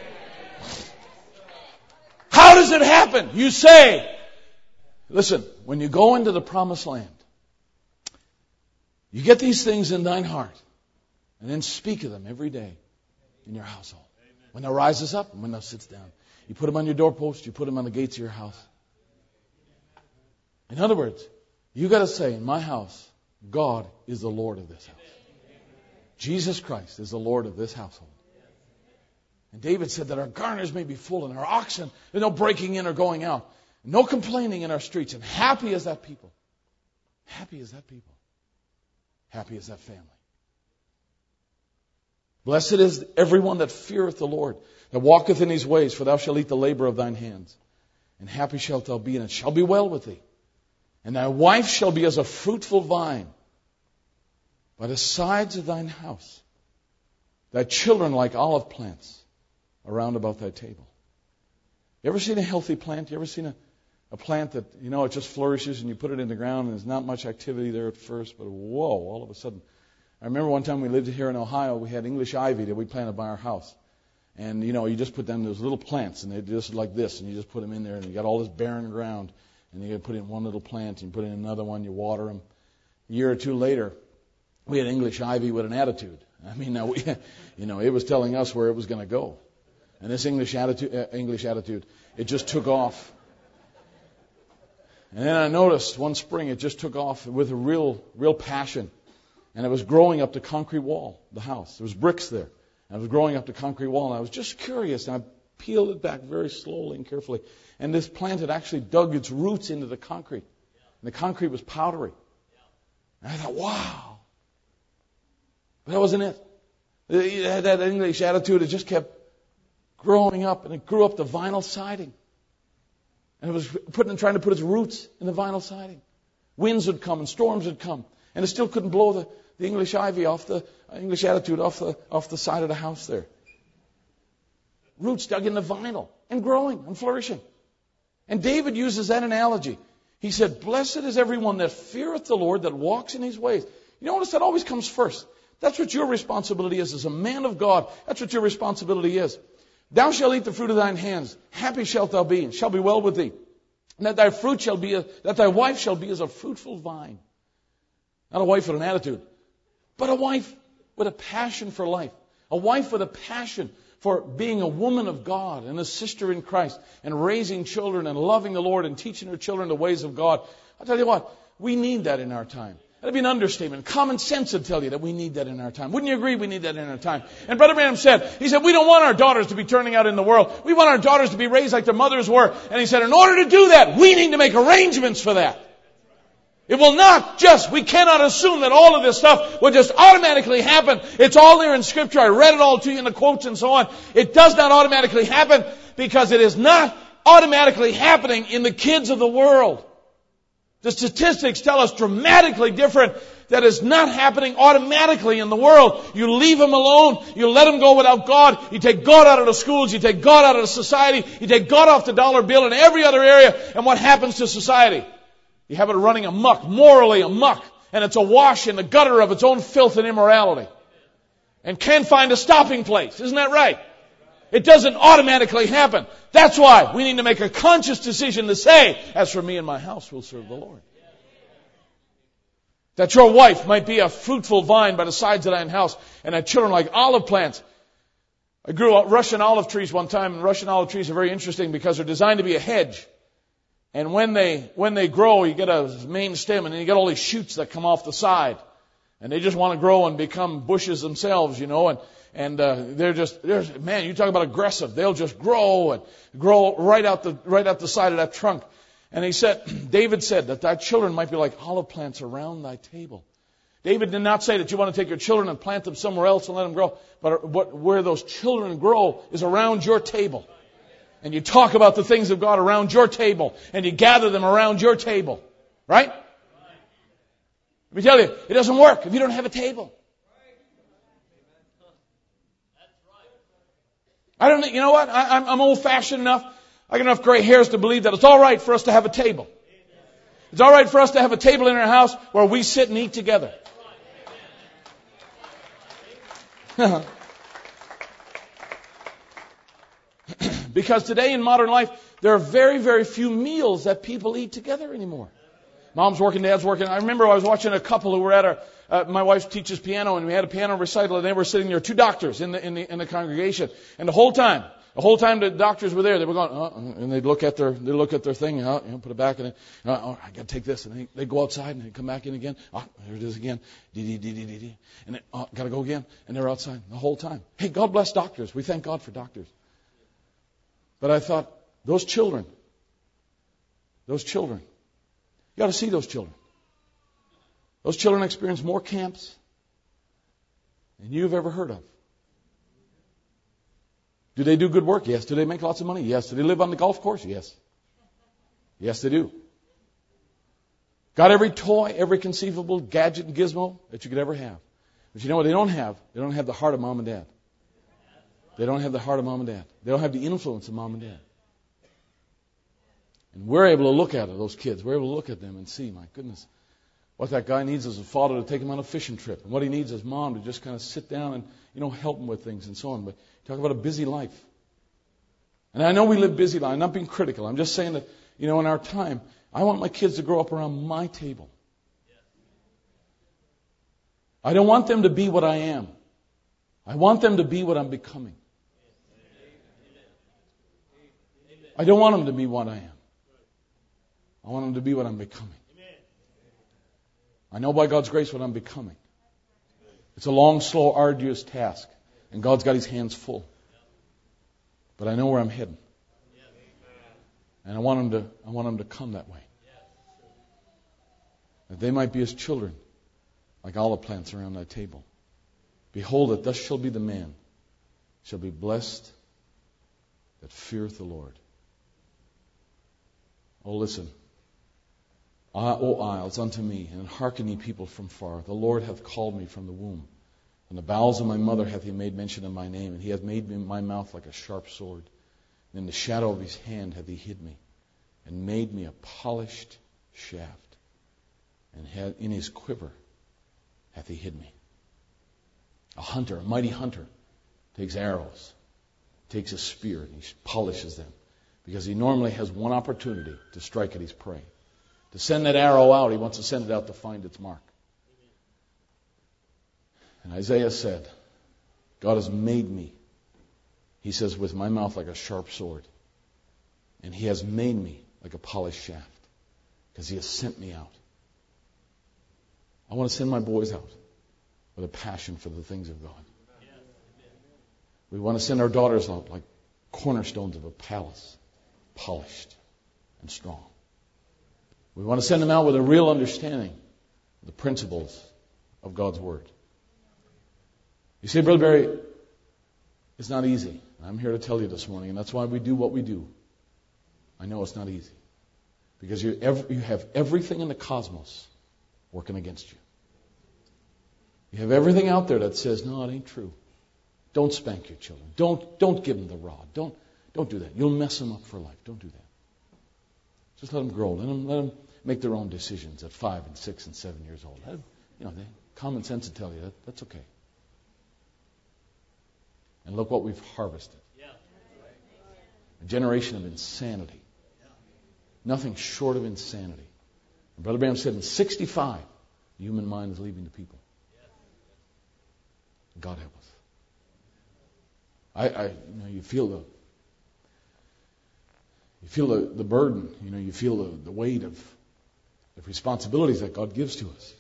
How does it happen? You say, listen, when you go into the promised land, you get these things in thine heart, and then speak of them every day in your household. When thou rises up and when thou sits down. You put them on your doorpost, you put them on the gates of your house. In other words, you got to say, in my house, God is the Lord of this house. Jesus Christ is the Lord of this household. And David said that our garners may be full and our oxen, there's no breaking in or going out. No complaining in our streets. And happy is that people. Happy is that people. Happy is that family. Blessed is everyone that feareth the Lord, that walketh in his ways, for thou shalt eat the labor of thine hands. And happy shalt thou be, and it shall be well with thee. And thy wife shall be as a fruitful vine by the sides of thine house. Thy children like olive plants around about thy table. You ever seen a healthy plant? You ever seen a, a plant that, you know, it just flourishes and you put it in the ground and there's not much activity there at first, but whoa, all of a sudden. I remember one time we lived here in Ohio, we had English ivy that we planted by our house. And, you know, you just put down those little plants and they're just like this, and you just put them in there and you got all this barren ground. And you put in one little plant and you put in another one, you water them. A year or two later, we had English ivy with an attitude. I mean, now we, you know, it was telling us where it was going to go. And this English attitude, uh, English attitude, it just took off. And then I noticed one spring it just took off with a real, real passion. And it was growing up the concrete wall, the house. There was bricks there. And it was growing up the concrete wall. And I was just curious. And I peeled it back very slowly and carefully. And this plant had actually dug its roots into the concrete. And the concrete was powdery. And I thought, wow. But that wasn't it. It had that English attitude. It just kept growing up. And it grew up the vinyl siding. And it was putting, trying to put its roots in the vinyl siding. Winds would come and storms would come. And it still couldn't blow the, the English ivy off the uh, English attitude off the off the side of the house there. Roots dug in the vinyl and growing and flourishing. And David uses that analogy. He said, blessed is everyone that feareth the Lord, that walks in his ways. You notice that always comes first. That's what your responsibility is as a man of God. That's what your responsibility is. Thou shalt eat the fruit of thine hands. Happy shalt thou be, and shall be well with thee. And that thy fruit shall be, a, that thy wife shall be as a fruitful vine. Not a wife with an attitude, but a wife with a passion for life. A wife with a passion for being a woman of God and a sister in Christ and raising children and loving the Lord and teaching her children the ways of God. I'll tell you what, we need that in our time. That'd be an understatement. Common sense would tell you that we need that in our time. Wouldn't you agree we need that in our time? And Brother Branham said, he said, we don't want our daughters to be turning out in the world. We want our daughters to be raised like their mothers were. And he said, in order to do that, we need to make arrangements for that. It will not just, we cannot assume that all of this stuff will just automatically happen. It's all there in Scripture. I read it all to you in the quotes and so on. It does not automatically happen because it is not automatically happening in the kids of the world. The statistics tell us dramatically different. That is not happening automatically in the world. You leave them alone. You let them go without God. You take God out of the schools. You take God out of the society. You take God off the dollar bill and every other area. And what happens to society? You have it running amok, morally amok, and it's awash in the gutter of its own filth and immorality. And can't find a stopping place. Isn't that right? It doesn't automatically happen. That's why we need to make a conscious decision to say, as for me and my house, we'll serve the Lord. That your wife might be a fruitful vine by the sides of thine house, and that children like olive plants. I grew up Russian olive trees one time, and Russian olive trees are very interesting because they're designed to be a hedge. And when they, when they grow, you get a main stem and then you get all these shoots that come off the side. And they just want to grow and become bushes themselves, you know, and, and, uh, they're just, they're, man, you talk about aggressive. They'll just grow and grow right out the, right out the side of that trunk. And he said, David said that thy children might be like olive plants around thy table. David did not say that you want to take your children and plant them somewhere else and let them grow. But what, where those children grow is around your table. And you talk about the things of God around your table. And you gather them around your table. Right? Let me tell you, it doesn't work if you don't have a table. I don't, you know what? I, I'm, I'm old-fashioned enough. I got enough gray hairs to believe that it's all right for us to have a table. It's all right for us to have a table in our house where we sit and eat together. Because today in modern life, there are very, very few meals that people eat together anymore. Mom's working, Dad's working. I remember I was watching a couple who were at our, uh, my wife teaches piano, and we had a piano recital, and they were sitting there, two doctors in the, in the, in the congregation. And the whole time, the whole time the doctors were there, they were going, oh, and they'd look at their, they'd look at their thing, oh, you know, put it back, and then, oh, I gotta take this, and they, they'd go outside, and they'd come back in again, oh, there it is again, dee, dee, dee, dee, dee, and then, oh, gotta go again, and they're outside the whole time. Hey, God bless doctors. We thank God for doctors. But I thought, those children, those children, you got to see those children. Those children experience more camps than you've ever heard of. Do they do good work? Yes. Do they make lots of money? Yes. Do they live on the golf course? Yes. Yes, they do. Got every toy, every conceivable gadget and gizmo that you could ever have. But you know what they don't have? They don't have the heart of mom and dad. They don't have the heart of mom and dad. They don't have the influence of mom and dad. And we're able to look at it, those kids. We're able to look at them and see, my goodness, what that guy needs is a father to take him on a fishing trip. And what he needs is mom to just kind of sit down and, you know, help him with things and so on. But talk about a busy life. And I know we live busy lives. I'm not being critical. I'm just saying that, you know, in our time, I want my kids to grow up around my table. I don't want them to be what I am. I want them to be what I'm becoming. I don't want them to be what I am. I want them to be what I'm becoming. I know by God's grace what I'm becoming. It's a long, slow, arduous task. And God's got His hands full. But I know where I'm heading. And I want them to, I want them to come that way. That they might be as children, like olive plants around that table. Behold, that thus shall be the man, shall be blessed that feareth the Lord. Oh, listen. Ah, O isles, unto me, and hearken ye people from far. The Lord hath called me from the womb. From the bowels of my mother hath He made mention of my name, and He hath made me my mouth like a sharp sword. And in the shadow of His hand hath He hid me, and made me a polished shaft. And had, in His quiver hath He hid me. A hunter, a mighty hunter, takes arrows, takes a spear, and he polishes them. Because he normally has one opportunity to strike at his prey. To send that arrow out, he wants to send it out to find its mark. And Isaiah said, God has made me, he says, with my mouth like a sharp sword. And He has made me like a polished shaft. Because He has sent me out. I want to send my boys out with a passion for the things of God. We want to send our daughters out like cornerstones of a palace, polished and strong. We want to send them out with a real understanding of the principles of God's Word. You see, Brother Barry, it's not easy. I'm here to tell you this morning, and that's why we do what we do. I know it's not easy. Because you you have everything in the cosmos working against you. You have everything out there that says, no, it ain't true. Don't spank your children. Don't don't give them the rod. Don't don't do that. You'll mess them up for life. Don't do that. Just let them grow. Let them, let them make their own decisions at five and six and seven years old. Let them, you know, they, common sense will tell you that that's okay. And look what we've harvested. A generation of insanity. Nothing short of insanity. And Brother Branham said in sixty-five, the human mind is leaving the people. God help us. I, I you know, you feel the you feel the, the burden, you know, you feel the, the weight of the responsibilities that God gives to us.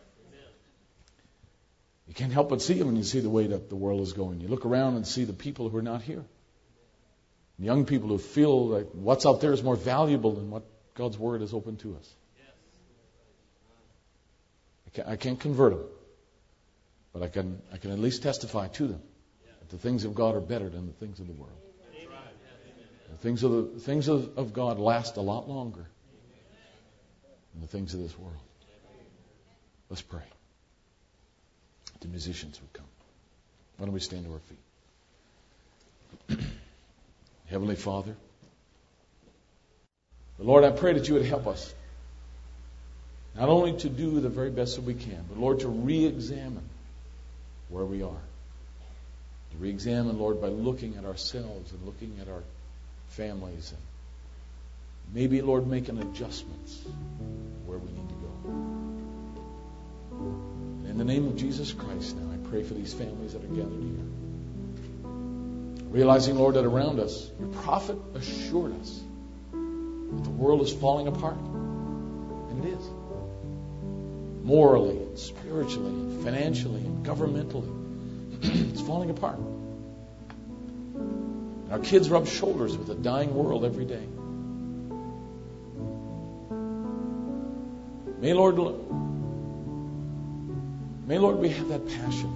You can't help but see them when you see the way that the world is going. You look around and see the people who are not here. Young people who feel like what's out there is more valuable than what God's Word has opened to us. I can't, I can't convert them, but I can I can at least testify to them that the things of God are better than the things of the world. The things of the things of, of God last a lot longer. and the things of this world. Let's pray. The musicians would come. Why don't we stand to our feet? Heavenly Father, Lord, I pray that you would help us not only to do the very best that we can, but Lord, to re-examine where we are. To re-examine, Lord, by looking at ourselves and looking at our families and maybe, Lord, making adjustments where we need to go. In the name of Jesus Christ now, I pray for these families that are gathered here. Realizing, Lord, that around us, your prophet assured us that the world is falling apart. And it is. Morally, and spiritually, and financially, and governmentally. It's falling apart. And our kids rub shoulders with a dying world every day. May Lord, may Lord, we have that passion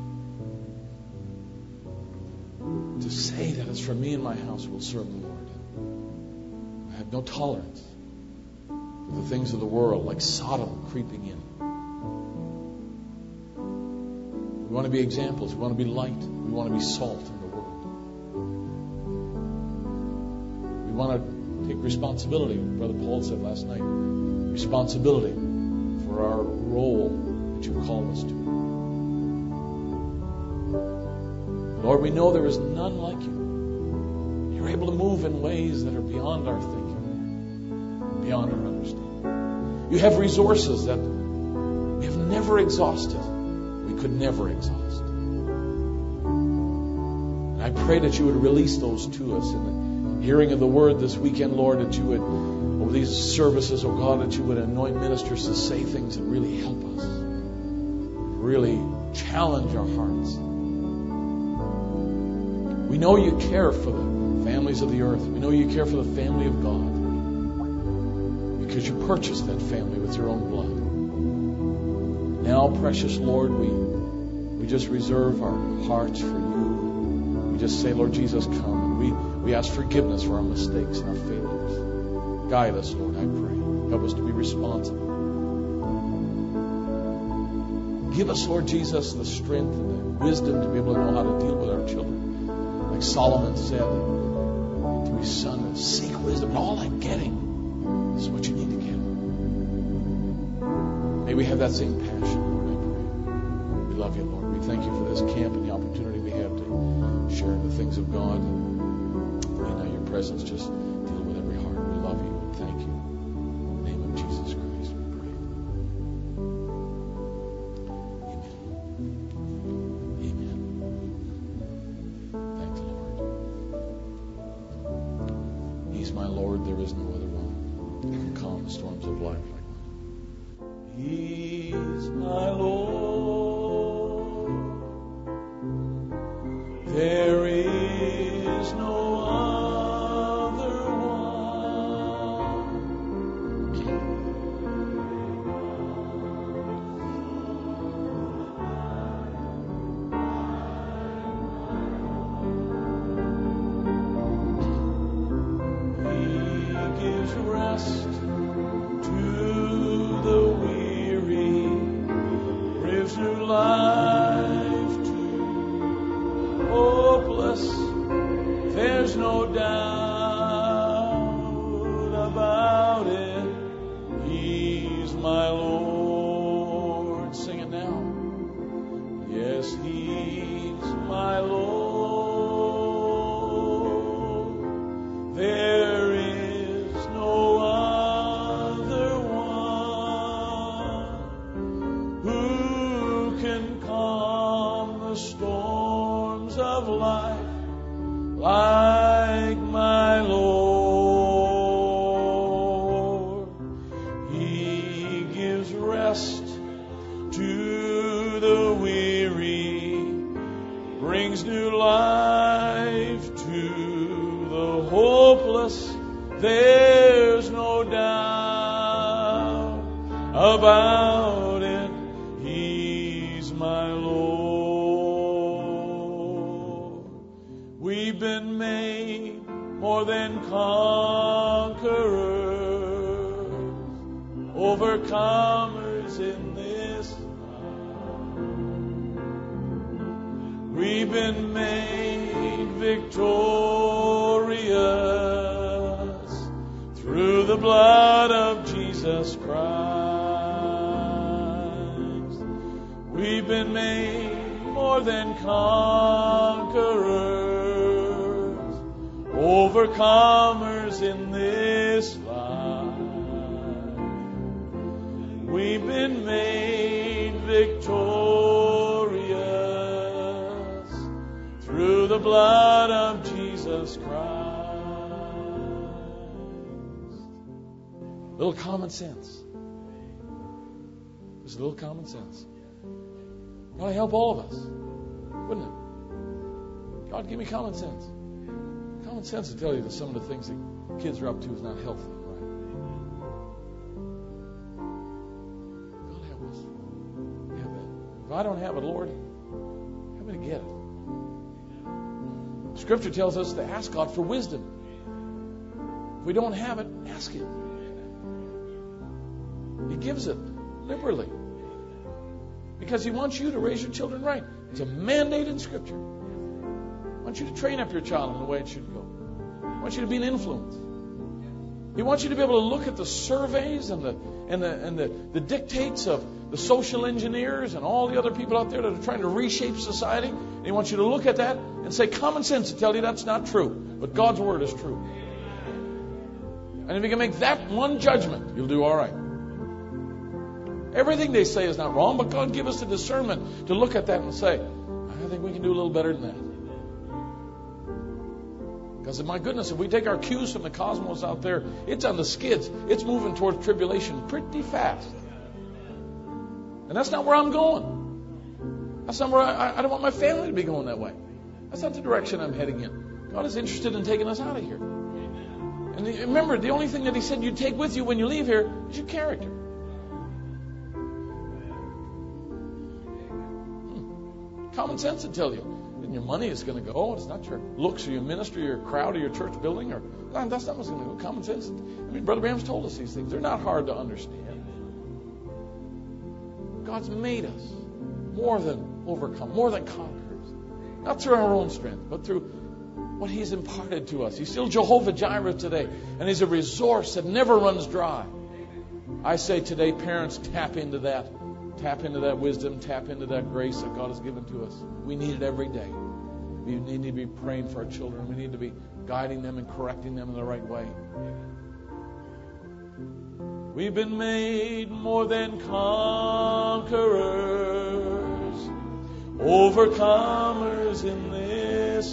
to say that as for me and my house, we'll serve the Lord. I have no tolerance for the things of the world, like Sodom creeping in. We want to be examples. We want to be light. We want to be salt in the world. We want to take responsibility. Brother Paul said last night, responsibility for our role that you call us to. Lord, we know there is none like you. You're able to move in ways that are beyond our thinking, beyond our understanding. You have resources that we have never exhausted. We could never exhaust. And I pray that you would release those to us in the hearing of the word this weekend, Lord, that you would, over these services, oh God, that you would anoint ministers to say things that really help us, really challenge our hearts. We know you care for the families of the earth. We know you care for the family of God because you purchased that family with your own blood. Now, precious Lord, we we just reserve our hearts for you. We just say, Lord Jesus, come. And we, we ask forgiveness for our mistakes and our failures. Guide us, Lord, I pray. Help us to be responsible. Give us, Lord Jesus, the strength and the wisdom to be able to know how to deal with our children. Like Solomon said to his son, seek wisdom. And all I'm getting is what you need to get. May we have that same passion, Lord, I pray. We love you, Lord. We thank you for this camp and the opportunity we have to share the things of God. May now your presence just deal with every heart. We love you and thank you. In the name of Jesus Christ, we pray. Amen. Thank the Lord. He's my Lord. There is no other one who can calm the storms of life like mine. He's my Lord. There is no other one. He gives rest to the weary, gives new life to hopeless. There's no doubt about it. He's my Lord. Sing it now. Yes, He's my Lord. There is no other one who can calm the storms of life like my Lord. He gives rest to the weary, brings new life to the hopeless. There's no doubt about it. He's my Lord. We've been made more than conquerors. overcomers in this life. We've been made victorious through the blood of Jesus Christ. We've been made more than conquerors, overcomers in this life. We've been made victorious through the blood of Jesus Christ. Little common sense. Just a little common sense. God help all of us, wouldn't it? God, give me common sense. Common sense to tell you that some of the things that kids are up to is not healthy, right? God help us. Have that. If I don't have it, Lord, help me to get it. Scripture tells us to ask God for wisdom. If we don't have it, ask Him. He gives it liberally. Because He wants you to raise your children right. It's a mandate in Scripture. He wants you to train up your child in the way it should go. He wants you to be an influence. He wants you to be able to look at the surveys and the and the and the, the dictates of the social engineers and all the other people out there that are trying to reshape society. And He wants you to look at that and say, common sense to tell you that's not true. But God's Word is true. And if you can make that one judgment, you'll do all right. Everything they say is not wrong, but God give us the discernment to look at that and say, I think we can do a little better than that. Because, my goodness, if we take our cues from the cosmos out there, it's on the skids. It's moving towards tribulation pretty fast. And that's not where I'm going. That's not where I, I don't want my family to be going that way. That's not the direction I'm heading in. God is interested in taking us out of here. And remember, the only thing that He said you'd take with you when you leave here is your character. Common sense would tell you. And your money is going to go. It's not your looks or your ministry or your crowd or your church building. Or that's not what's going to go. Common sense. I mean, Brother Bram's told us these things. They're not hard to understand. God's made us more than overcome, more than conquerors. Not through our own strength, but through what He's imparted to us. He's still Jehovah Jireh today. And He's a resource that never runs dry. I say today, parents, tap into that. Tap into that wisdom, tap into that grace that God has given to us. We need it every day. We need to be praying for our children. We need to be guiding them and correcting them in the right way. We've been made more than conquerors, overcomers in this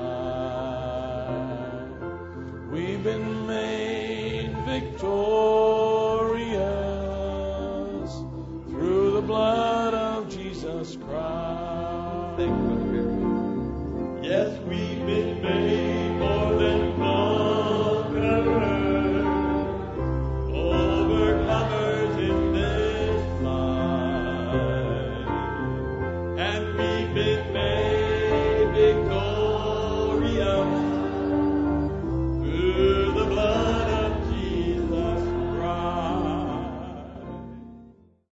life. We've been made victorious through the blood of Jesus Christ. Yes, we've been made more than conquerors, overcomers in this life, and we